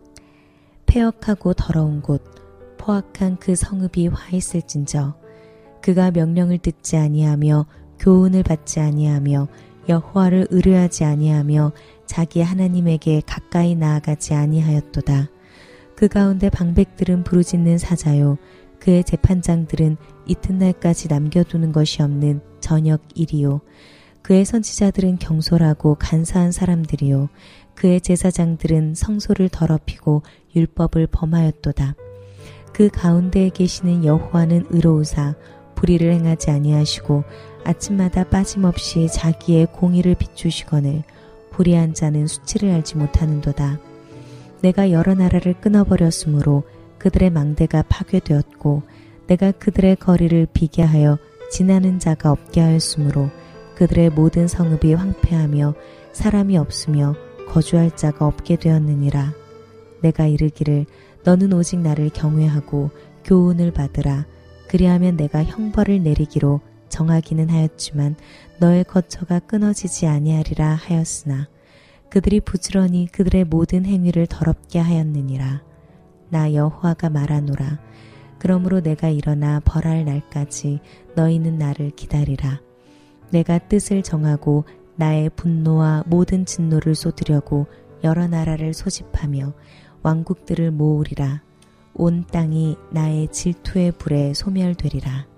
폐역하고 더러운 곳 포악한 그 성읍이 화있을진저 그가 명령을 듣지 아니하며 교훈을 받지 아니하며 여호와를 의뢰하지 아니하며 자기 하나님에게 가까이 나아가지 아니하였도다. 그 가운데 방백들은 부르짖는 사자요 그의 재판장들은 이튿날까지 남겨두는 것이 없는 저녁 일이요 그의 선지자들은 경솔하고 간사한 사람들이요 그의 제사장들은 성소를 더럽히고 율법을 범하였도다. 그 가운데에 계시는 여호와는 의로우사 불의를 행하지 아니하시고 아침마다 빠짐없이 자기의 공의를 비추시거늘 불의한 자는 수치를 알지 못하는도다. 내가 여러 나라를 끊어버렸으므로 그들의 망대가 파괴되었고 내가 그들의 거리를 비게 하여 지나는 자가 없게 하였으므로 그들의 모든 성읍이 황폐하며 사람이 없으며 거주할 자가 없게 되었느니라. 내가 이르기를 너는 오직 나를 경외하고 교훈을 받으라. 그리하면 내가 형벌을 내리기로 정하기는 하였지만 너의 거처가 끊어지지 아니하리라 하였으나 그들이 부지런히 그들의 모든 행위를 더럽게 하였느니라. 나 여호와가 말하노라. 그러므로 내가 일어나 벌할 날까지 너희는 나를 기다리라. 내가 뜻을 정하고 나의 분노와 모든 진노를 쏟으려고 여러 나라를 소집하며 왕국들을 모으리라. 온 땅이 나의 질투의 불에 소멸되리라.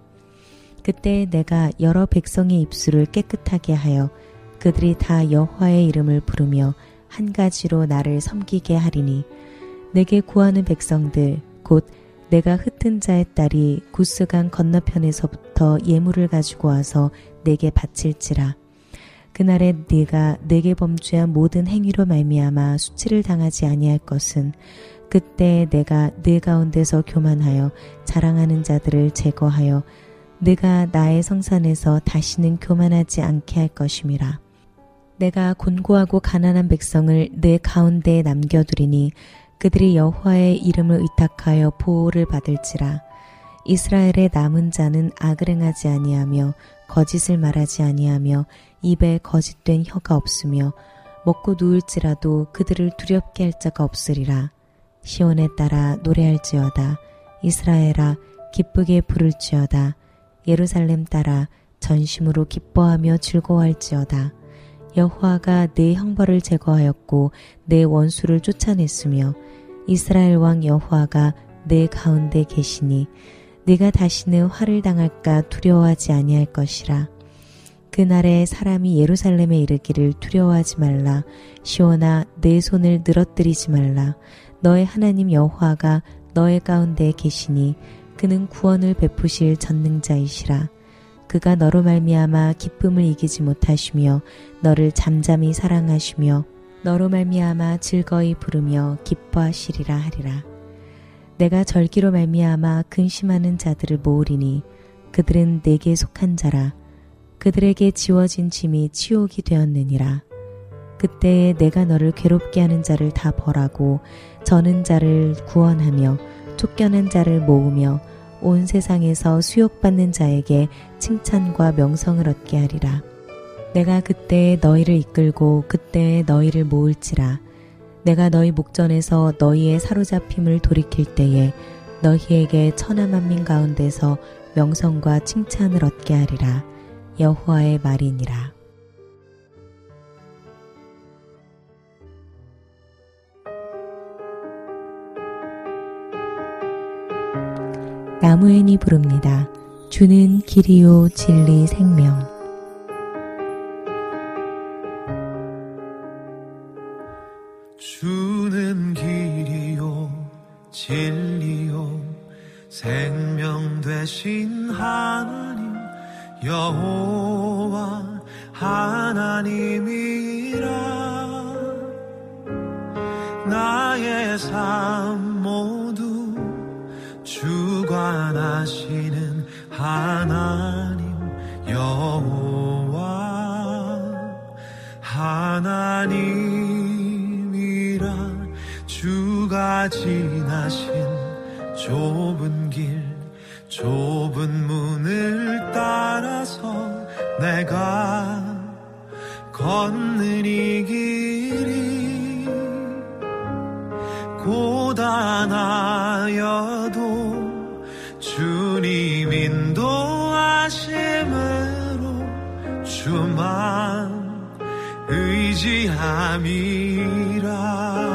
그때 내가 여러 백성의 입술을 깨끗하게 하여 그들이 다 여호와의 이름을 부르며 한 가지로 나를 섬기게 하리니 내게 구하는 백성들 곧 내가 흩은 자의 딸이 구스강 건너편에서부터 예물을 가지고 와서 내게 바칠지라. 그날에 네가 내게 범죄한 모든 행위로 말미암아 수치를 당하지 아니할 것은 그때 내가 네 가운데서 교만하여 자랑하는 자들을 제거하여 네가 나의 성산에서 다시는 교만하지 않게 할 것임이라. 내가 곤고하고 가난한 백성을 내 가운데에 남겨두리니 그들이 여호와의 이름을 의탁하여 보호를 받을지라. 이스라엘의 남은 자는 악을 행하지 아니하며 거짓을 말하지 아니하며 입에 거짓된 혀가 없으며 먹고 누울지라도 그들을 두렵게 할 자가 없으리라. 시온에 따라 노래할지어다. 이스라엘아 기쁘게 부를지어다. 예루살렘 따라 전심으로 기뻐하며 즐거워할지어다. 여호와가 내 형벌을 제거하였고 내 원수를 쫓아냈으며 이스라엘 왕 여호와가 내 가운데 계시니 네가 다시는 화를 당할까 두려워하지 아니할 것이라. 그날에 사람이 예루살렘에 이르기를 두려워하지 말라. 시온아 내 손을 늘어뜨리지 말라. 너의 하나님 여호와가 너의 가운데 계시니 그는 구원을 베푸실 전능자이시라. 그가 너로 말미암아 기쁨을 이기지 못하시며 너를 잠잠히 사랑하시며 너로 말미암아 즐거이 부르며 기뻐하시리라 하리라. 내가 절기로 말미암아 근심하는 자들을 모으리니 그들은 내게 속한 자라. 그들에게 지워진 짐이 치욕이 되었느니라. 그때에 내가 너를 괴롭게 하는 자를 다 벌하고 저는 자를 구원하며 쫓겨난 자를 모으며 온 세상에서 수욕받는 자에게 칭찬과 명성을 얻게 하리라. 내가 그때에 너희를 이끌고 그때에 너희를 모을지라. 내가 너희 목전에서 너희의 사로잡힘을 돌이킬 때에 너희에게 천하 만민 가운데서 명성과 칭찬을 얻게 하리라. 여호와의 말이니라. 나무엔이 부릅니다. 주는 길이요 진리 생명. 주는 길이요 진리요 생명 되신 하나님 여호와 하나님이라. 나의 삶 모두 주관하시는 하나님 여호와 하나님이라. 주가 지나신 좁은 길 좁은 문을 따라서 내가 걷는 이 길이 고단하여도 주님 인도하심으로 주만 의지함이라.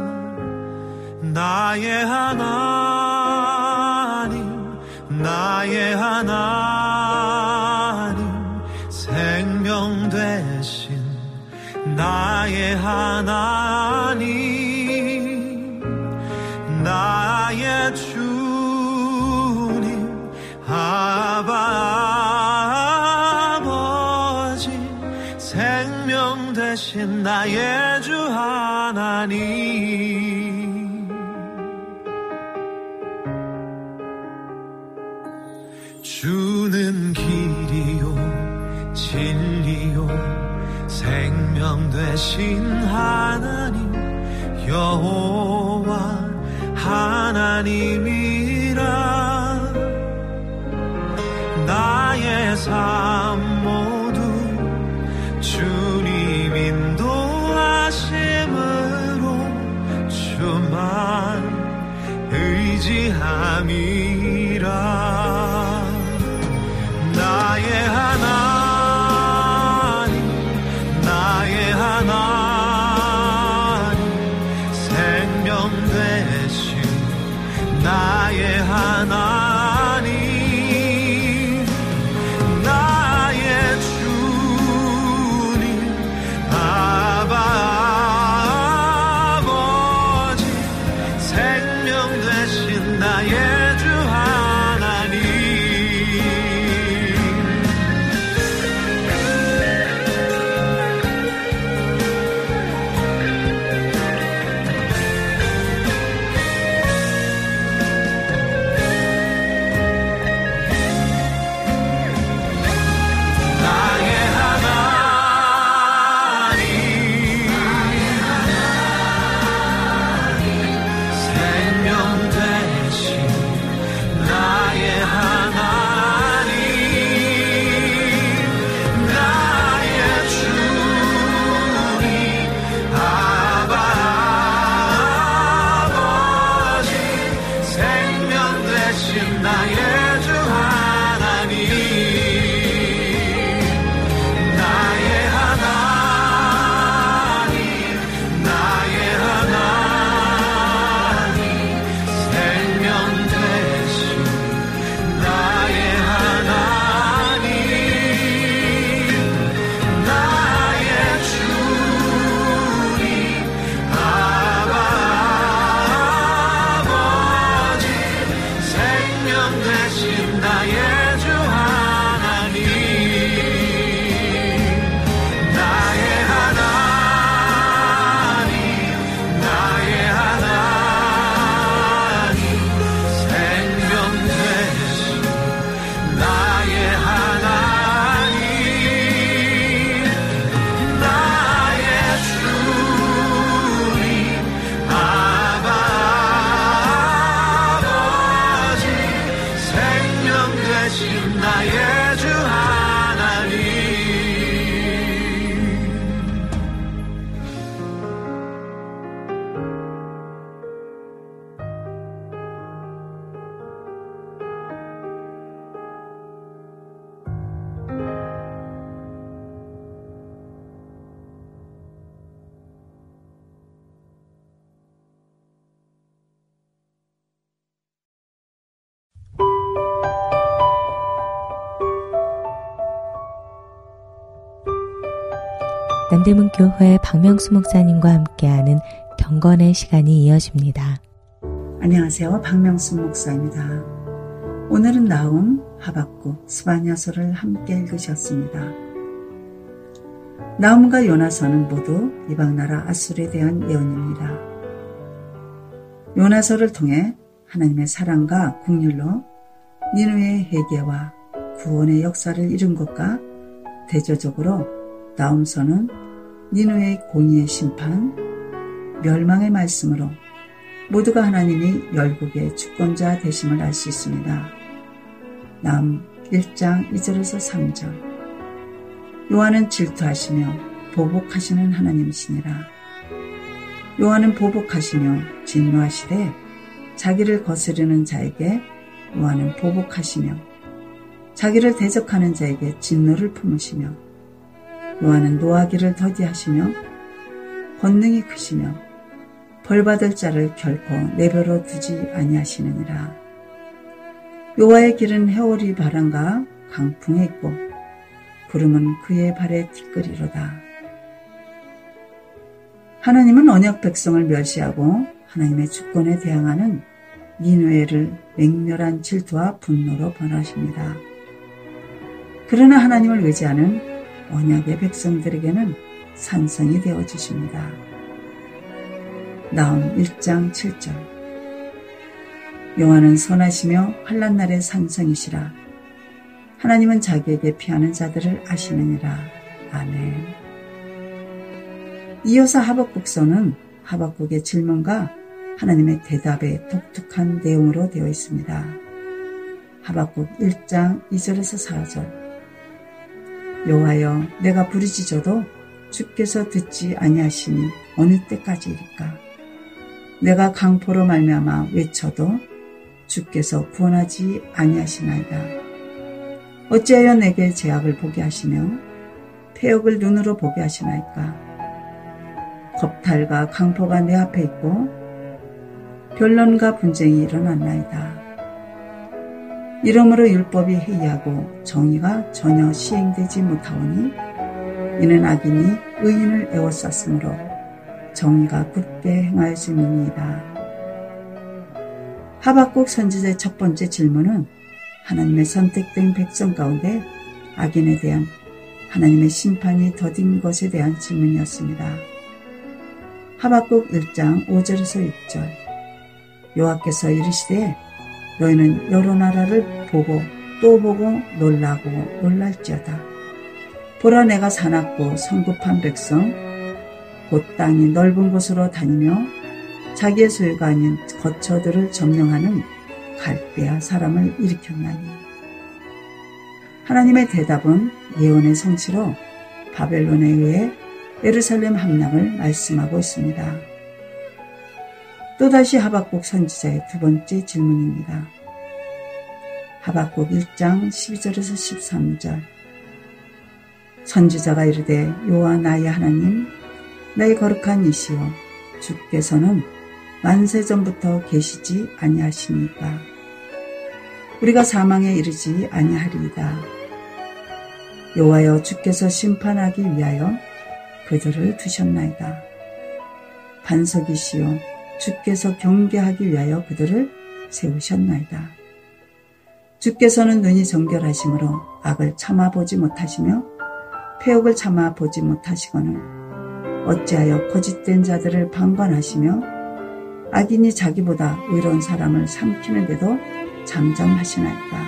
나의 하나님 생명 되신 나의 하나님 나의 주님 아버지 생명 되신 나의 주 하나님. 주는 길이요 진리요 생명 되신 하나님 여호와 하나님이라. 나의 삶 모두 주님 인도하심으로 주만 의지함이라. 나의 하나님 생명 되신 나의 하나님 나의 주님 아버지 생명 되신 나의 주 하나님. 되신 나의 주 하나님. 남대문 교회 박명수 목사님과 함께하는 경건의 시간이 이어집니다. 안녕하세요. 박명수 목사입니다. 오늘은 나훔, 하박국, 스바냐서를 함께 읽으셨습니다. 나훔과 요나서는 모두 이방나라 아수르에 대한 예언입니다. 요나서를 통해 하나님의 사랑과 긍휼로 니느웨의 회개와 구원의 역사를 이룬 것과 대조적으로 나훔서는 니느웨의 공의의 심판, 멸망의 말씀으로 모두가 하나님이 열국의 주권자 되심을 알 수 있습니다. 나훔 1장 2절에서 3절. 요한은 질투하시며 보복하시는 하나님이시니라. 요한은 보복하시며 진노하시되 자기를 거스르는 자에게 요한은 보복하시며 자기를 대적하는 자에게 진노를 품으시며 요한은 노하기를 더디하시며 권능이 크시며 벌받을 자를 결코 내버려 두지 아니하시느니라. 여호와의 길은 해오리 바람과 강풍에 있고 구름은 그의 발에 티끌이로다. 하나님은 언약 백성을 멸시하고 하나님의 주권에 대항하는 니느웨를 맹렬한 질투와 분노로 번하십니다. 그러나 하나님을 의지하는 언약의 백성들에게는 산성이 되어주십니다. 나훔 1장 7절. 여호와는 선하시며 환난 날의 산성이시라. 하나님은 자기에게 피하는 자들을 아시느니라. 아멘. 이어서 하박국서는 하박국의 질문과 하나님의 대답의 독특한 내용으로 되어 있습니다. 하박국 1장 2절에서 4절. 여호와여, 내가 부르짖어도 주께서 듣지 아니하시니 어느 때까지일까? 내가 강포로 말미암아 외쳐도 주께서 구원하지 아니하시나이다. 어찌하여 내게 죄악을 보게 하시며 폐역을 눈으로 보게 하시나이까? 겁탈과 강포가 내 앞에 있고 변론과 분쟁이 일어났나이다. 이러므로 율법이 해이하고 정의가 전혀 시행되지 못하오니 이는 악인이 의인을 에워쌌으므로 정의가 굳게 행하였음이니이다. 하박국 선지자의 첫 번째 질문은 하나님의 선택된 백성 가운데 악인에 대한 하나님의 심판이 더딘 것에 대한 질문이었습니다. 하박국 1장 5절에서 6절. 여호와께서 이르시되 너희는 여러 나라를 보고 또 보고 놀라고 놀랄지어다. 보라, 내가 사납고 성급한 백성 곧 땅이 넓은 곳으로 다니며 자기의 소유가 아닌 거처들을 점령하는 갈대아 사람을 일으켰나니. 하나님의 대답은 예언의 성취로 바벨론에 의해 예루살렘 함락을 말씀하고 있습니다. 또다시 하박국 선지자의 두 번째 질문입니다. 하박국 1장 12절에서 13절. 선지자가 이르되 여호와 나의 하나님, 나의 거룩한 이시여, 주께서는 만세전부터 계시지 아니하시니까 우리가 사망에 이르지 아니하리이다. 여호와여, 주께서 심판하기 위하여 그들을 두셨나이다. 반석이시여, 주께서 경계하기 위하여 그들을 세우셨나이다. 주께서는 눈이 정결하심으로 악을 참아보지 못하시며 폐역을 참아보지 못하시거늘 어찌하여 거짓된 자들을 방관하시며 악인이 자기보다 의로운 사람을 삼키는데도 잠잠하시나이까.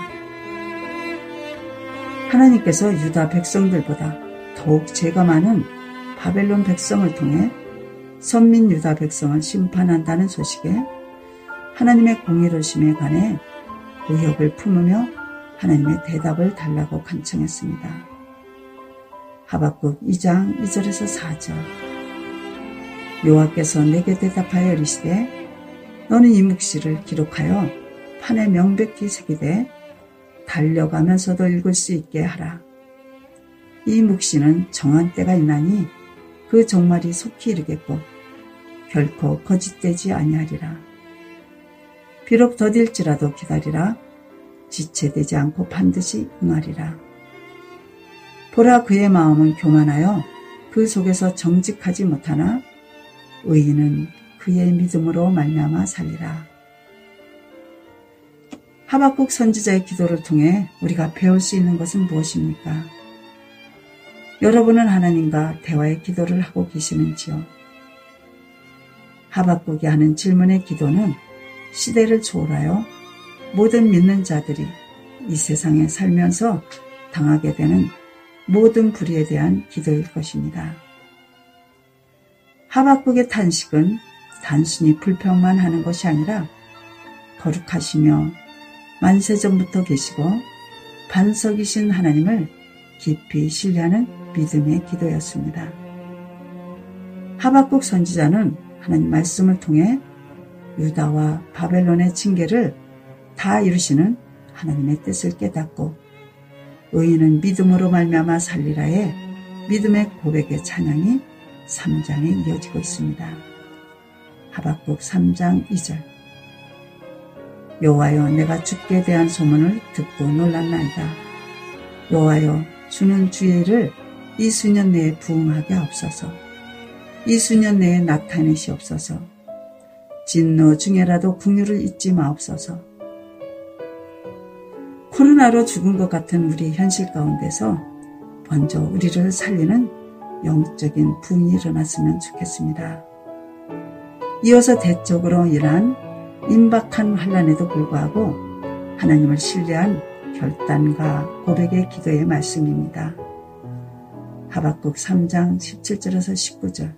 하나님께서 유다 백성들보다 더욱 죄가 많은 바벨론 백성을 통해 선민 유다 백성을 심판한다는 소식에 하나님의 공의로심에 관해 의혹을 품으며 하나님의 대답을 달라고 간청했습니다. 하박국 2장 2절에서 4절. 여호와께서 내게 대답하여 이르시되 너는 이 묵시를 기록하여 판에 명백히 새기되 달려가면서도 읽을 수 있게 하라. 이 묵시는 정한 때가 있나니 그 종말이 속히 이르겠고 결코 거짓되지 아니하리라. 비록 더딜지라도 기다리라. 지체되지 않고 반드시 응하리라. 보라, 그의 마음은 교만하여 그 속에서 정직하지 못하나 의인은 그의 믿음으로 말미암아 살리라. 하박국 선지자의 기도를 통해 우리가 배울 수 있는 것은 무엇입니까? 여러분은 하나님과 대화의 기도를 하고 계시는지요? 하박국이 하는 질문의 기도는 시대를 초월하여 모든 믿는 자들이 이 세상에 살면서 당하게 되는 모든 불의에 대한 기도일 것입니다. 하박국의 탄식은 단순히 불평만 하는 것이 아니라 거룩하시며 만세전부터 계시고 반석이신 하나님을 깊이 신뢰하는 믿음의 기도였습니다. 하박국 선지자는 하나님 말씀을 통해 유다와 바벨론의 징계를 다 이루시는 하나님의 뜻을 깨닫고 의인은 믿음으로 말미암아 살리라의 믿음의 고백의 찬양이 3장에 이어지고 있습니다. 하박국 3장 2절. 여호와여, 내가 주께 대한 소문을 듣고 놀랐나이다. 여호와여, 주는 주의 일을 이 수년 내에 부응하게 하옵소서. 이 수년 내에 나타내시옵소서. 진노 중에라도 긍휼을 잊지 마옵소서. 코로나로 죽은 것 같은 우리 현실 가운데서 먼저 우리를 살리는 영적인 부흥이 일어났으면 좋겠습니다. 이어서 대적으로 일한 임박한 환난에도 불구하고 하나님을 신뢰한 결단과 고백의 기도의 말씀입니다. 하박국 3장 17절에서 19절.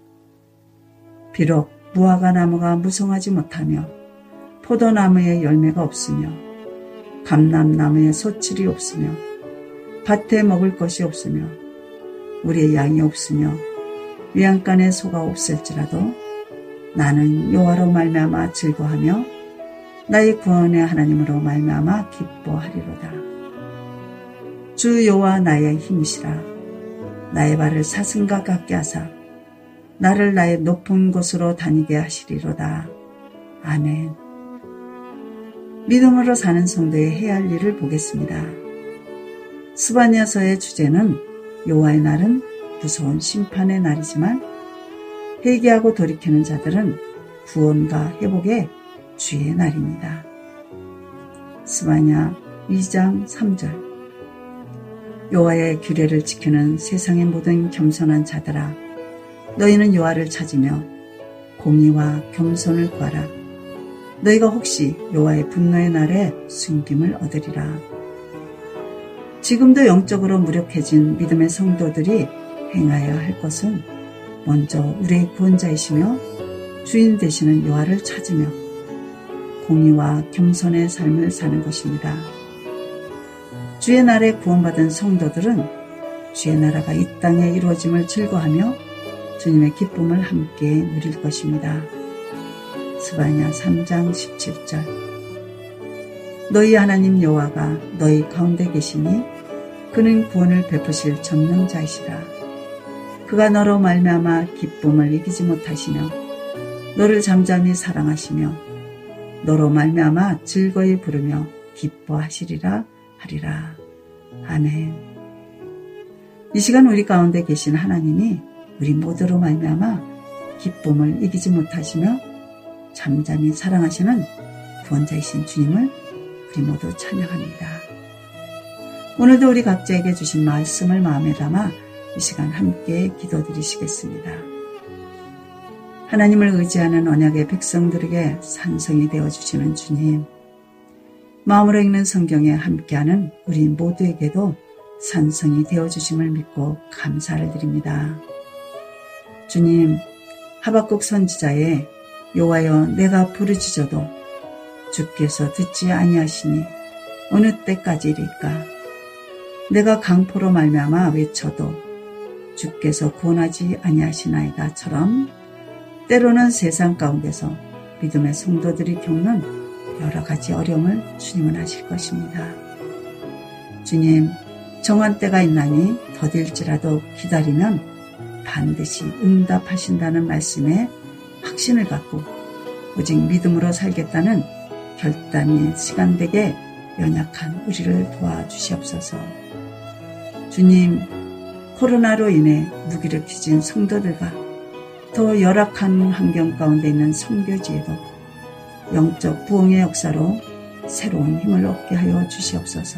비록 무화과 나무가 무성하지 못하며 포도나무에 열매가 없으며 감람나무에 소칠이 없으며 밭에 먹을 것이 없으며 우리의 양이 없으며 외양간에 소가 없을지라도 나는 여호와로 말미암아 즐거하며 나의 구원의 하나님으로 말미암아 기뻐하리로다. 주 여호와 나의 힘이시라. 나의 발을 사슴과 같게 하사 나를 나의 높은 곳으로 다니게 하시리로다. 아멘. 믿음으로 사는 성도의 해야 할 일을 보겠습니다. 스바냐서의 주제는 여호와의 날은 무서운 심판의 날이지만 회개하고 돌이키는 자들은 구원과 회복의 주의 날입니다. 스바냐 2장 3절. 여호와의 규례를 지키는 세상의 모든 겸손한 자들아, 너희는 여호와를 찾으며 공의와 겸손을 구하라. 너희가 혹시 여호와의 분노의 날에 숨김을 얻으리라. 지금도 영적으로 무력해진 믿음의 성도들이 행하여야 할 것은 먼저 우리의 구원자이시며 주인 되시는 여호와를 찾으며 공의와 겸손의 삶을 사는 것입니다. 주의 날에 구원받은 성도들은 주의 나라가 이 땅에 이루어짐을 즐거워하며 주님의 기쁨을 함께 누릴 것입니다. 스바냐 3장 17절. 너희 하나님 여호와가 너희 가운데 계시니 그는 구원을 베푸실 전능자이시라. 그가 너로 말미암아 기쁨을 이기지 못하시며 너를 잠잠히 사랑하시며 너로 말미암아 즐거이 부르며 기뻐하시리라 하리라. 아멘. 이 시간 우리 가운데 계신 하나님이 우리 모두로 말미암아 기쁨을 이기지 못하시며 잠잠히 사랑하시는 구원자이신 주님을 우리 모두 찬양합니다. 오늘도 우리 각자에게 주신 말씀을 마음에 담아 이 시간 함께 기도드리시겠습니다. 하나님을 의지하는 언약의 백성들에게 산성이 되어주시는 주님, 마음으로 읽는 성경에 함께하는 우리 모두에게도 산성이 되어주심을 믿고 감사를 드립니다. 주님, 하박국 선지자의 여호와여 내가 부르짖어도 주께서 듣지 아니하시니 어느 때까지일까? 내가 강포로 말미암아 외쳐도 주께서 구원하지 아니하시나이다처럼 때로는 세상 가운데서 믿음의 성도들이 겪는 여러 가지 어려움을 주님은 아실 것입니다. 주님, 정한 때가 있나니 더딜지라도 기다리면 반드시 응답하신다는 말씀에 확신을 갖고 오직 믿음으로 살겠다는 결단이 시간되게 연약한 우리를 도와주시옵소서. 주님, 코로나로 인해 무기력해진 성도들과 더 열악한 환경 가운데 있는 선교지에도 영적 부흥의 역사로 새로운 힘을 얻게 하여 주시옵소서.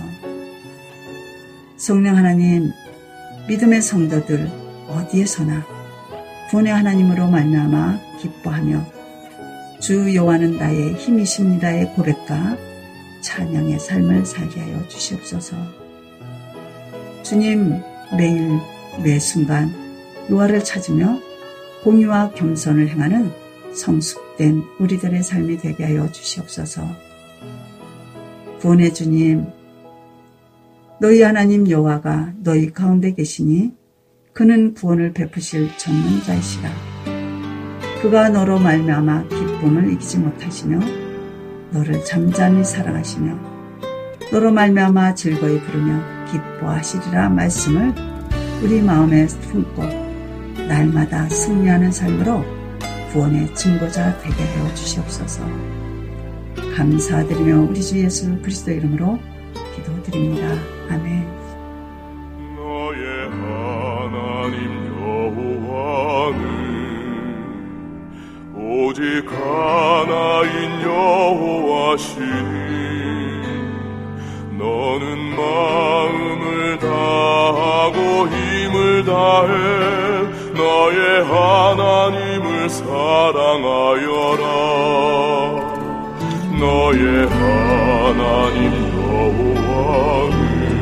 성령 하나님, 믿음의 성도들 어디에서나 구원의 하나님으로 말미암아 기뻐하며 주 여호와는 나의 힘이십니다의 고백과 찬양의 삶을 살게 하여 주시옵소서. 주님, 매일 매 순간 여호와를 찾으며 공의와 겸손을 행하는 성숙된 우리들의 삶이 되게 하여 주시옵소서. 구원의 주님, 너희 하나님 여호와가 너희 가운데 계시니 그는 구원을 베푸실 전문자이시라. 그가 너로 말미암아 기쁨을 이기지 못하시며 너를 잠잠히 사랑하시며 너로 말미암아 즐거이 부르며 기뻐하시리라 말씀을 우리 마음에 품고 날마다 승리하는 삶으로 구원의 증거자 되게 하여 주시옵소서. 감사드리며 우리 주 예수 그리스도 이름으로 기도드립니다. 아멘. 너의 하나님 여호와는 오직 하나인 여호와시니 너는 마음을 다하고 힘을 다해 너의 하나님을 사랑하여라. 너의 하나님 여호와는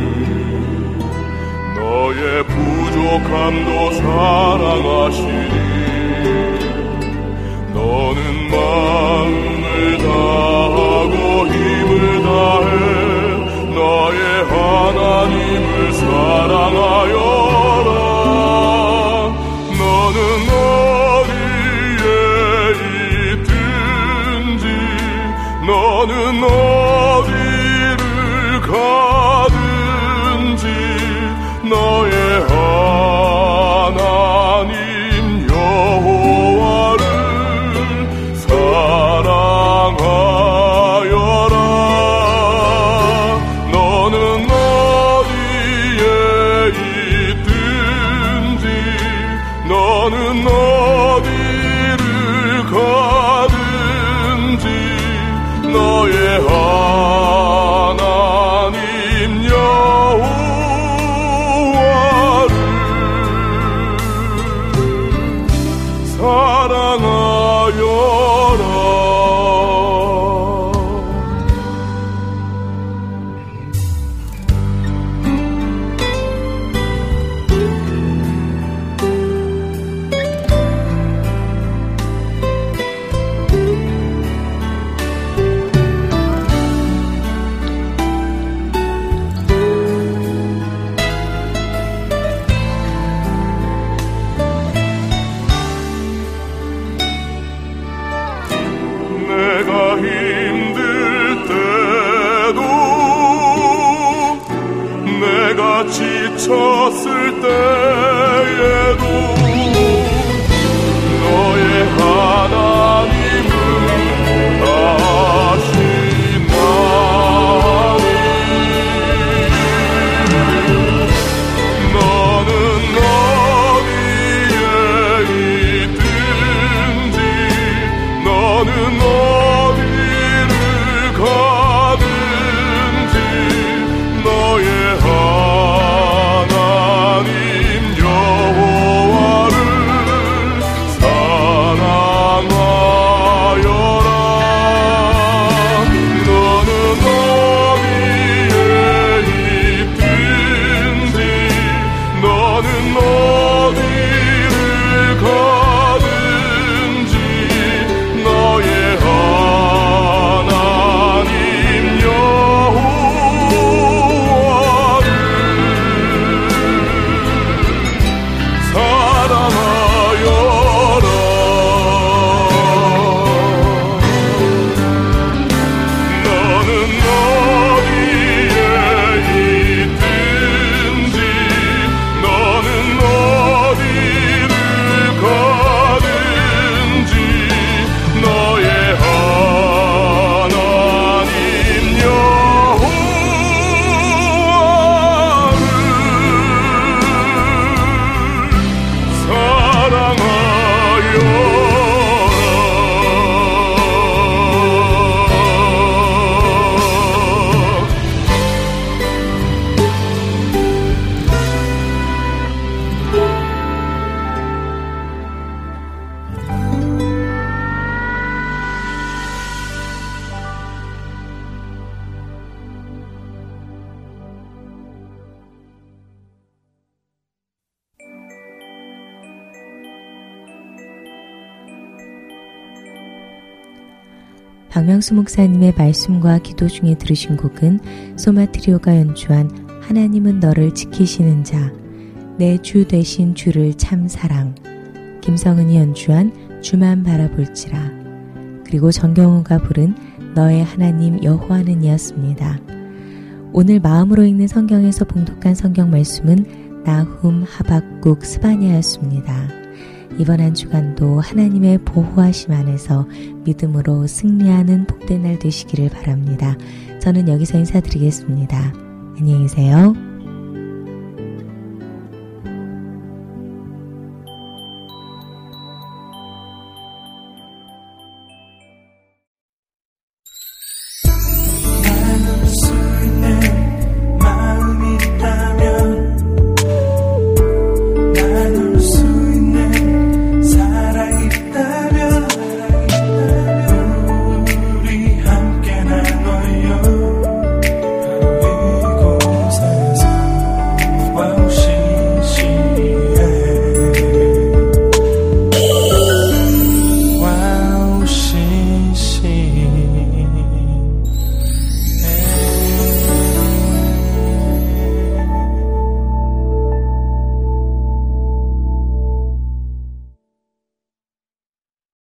너의 부족함도 사랑하시니 너는 마음을 다하고 힘을 다해 너의 하나님을 사랑하여라. 너는 어디에 있든지 너는 어디를 가든지 너의 하나님 여호와를 사랑하여라. 너는 어디에 있든지 너는 어디를 가든지 너의 하나님 여호와를 사랑하여라. 내가 힘들 때도 내가 지쳤을 때에도 너의 하나님은 아시나니 너는 어디에 있든지 너는 어디를 가든지 너의 하나님 박명수 목사님의 말씀과 기도 중에 들으신 곡은 소마트리오가 연주한 하나님은 너를 지키시는 자, 내 주 되신 주를 참 사랑, 김성은이 연주한 주만 바라볼지라, 그리고 정경호가 부른 너의 하나님 여호와는 이었습니다. 오늘 마음으로 읽는 성경에서 봉독한 성경 말씀은 나훔, 하박국, 스바냐였습니다. 이번 한 주간도 하나님의 보호하심 안에서 믿음으로 승리하는 복된 날 되시기를 바랍니다. 저는 여기서 인사드리겠습니다. 안녕히 계세요.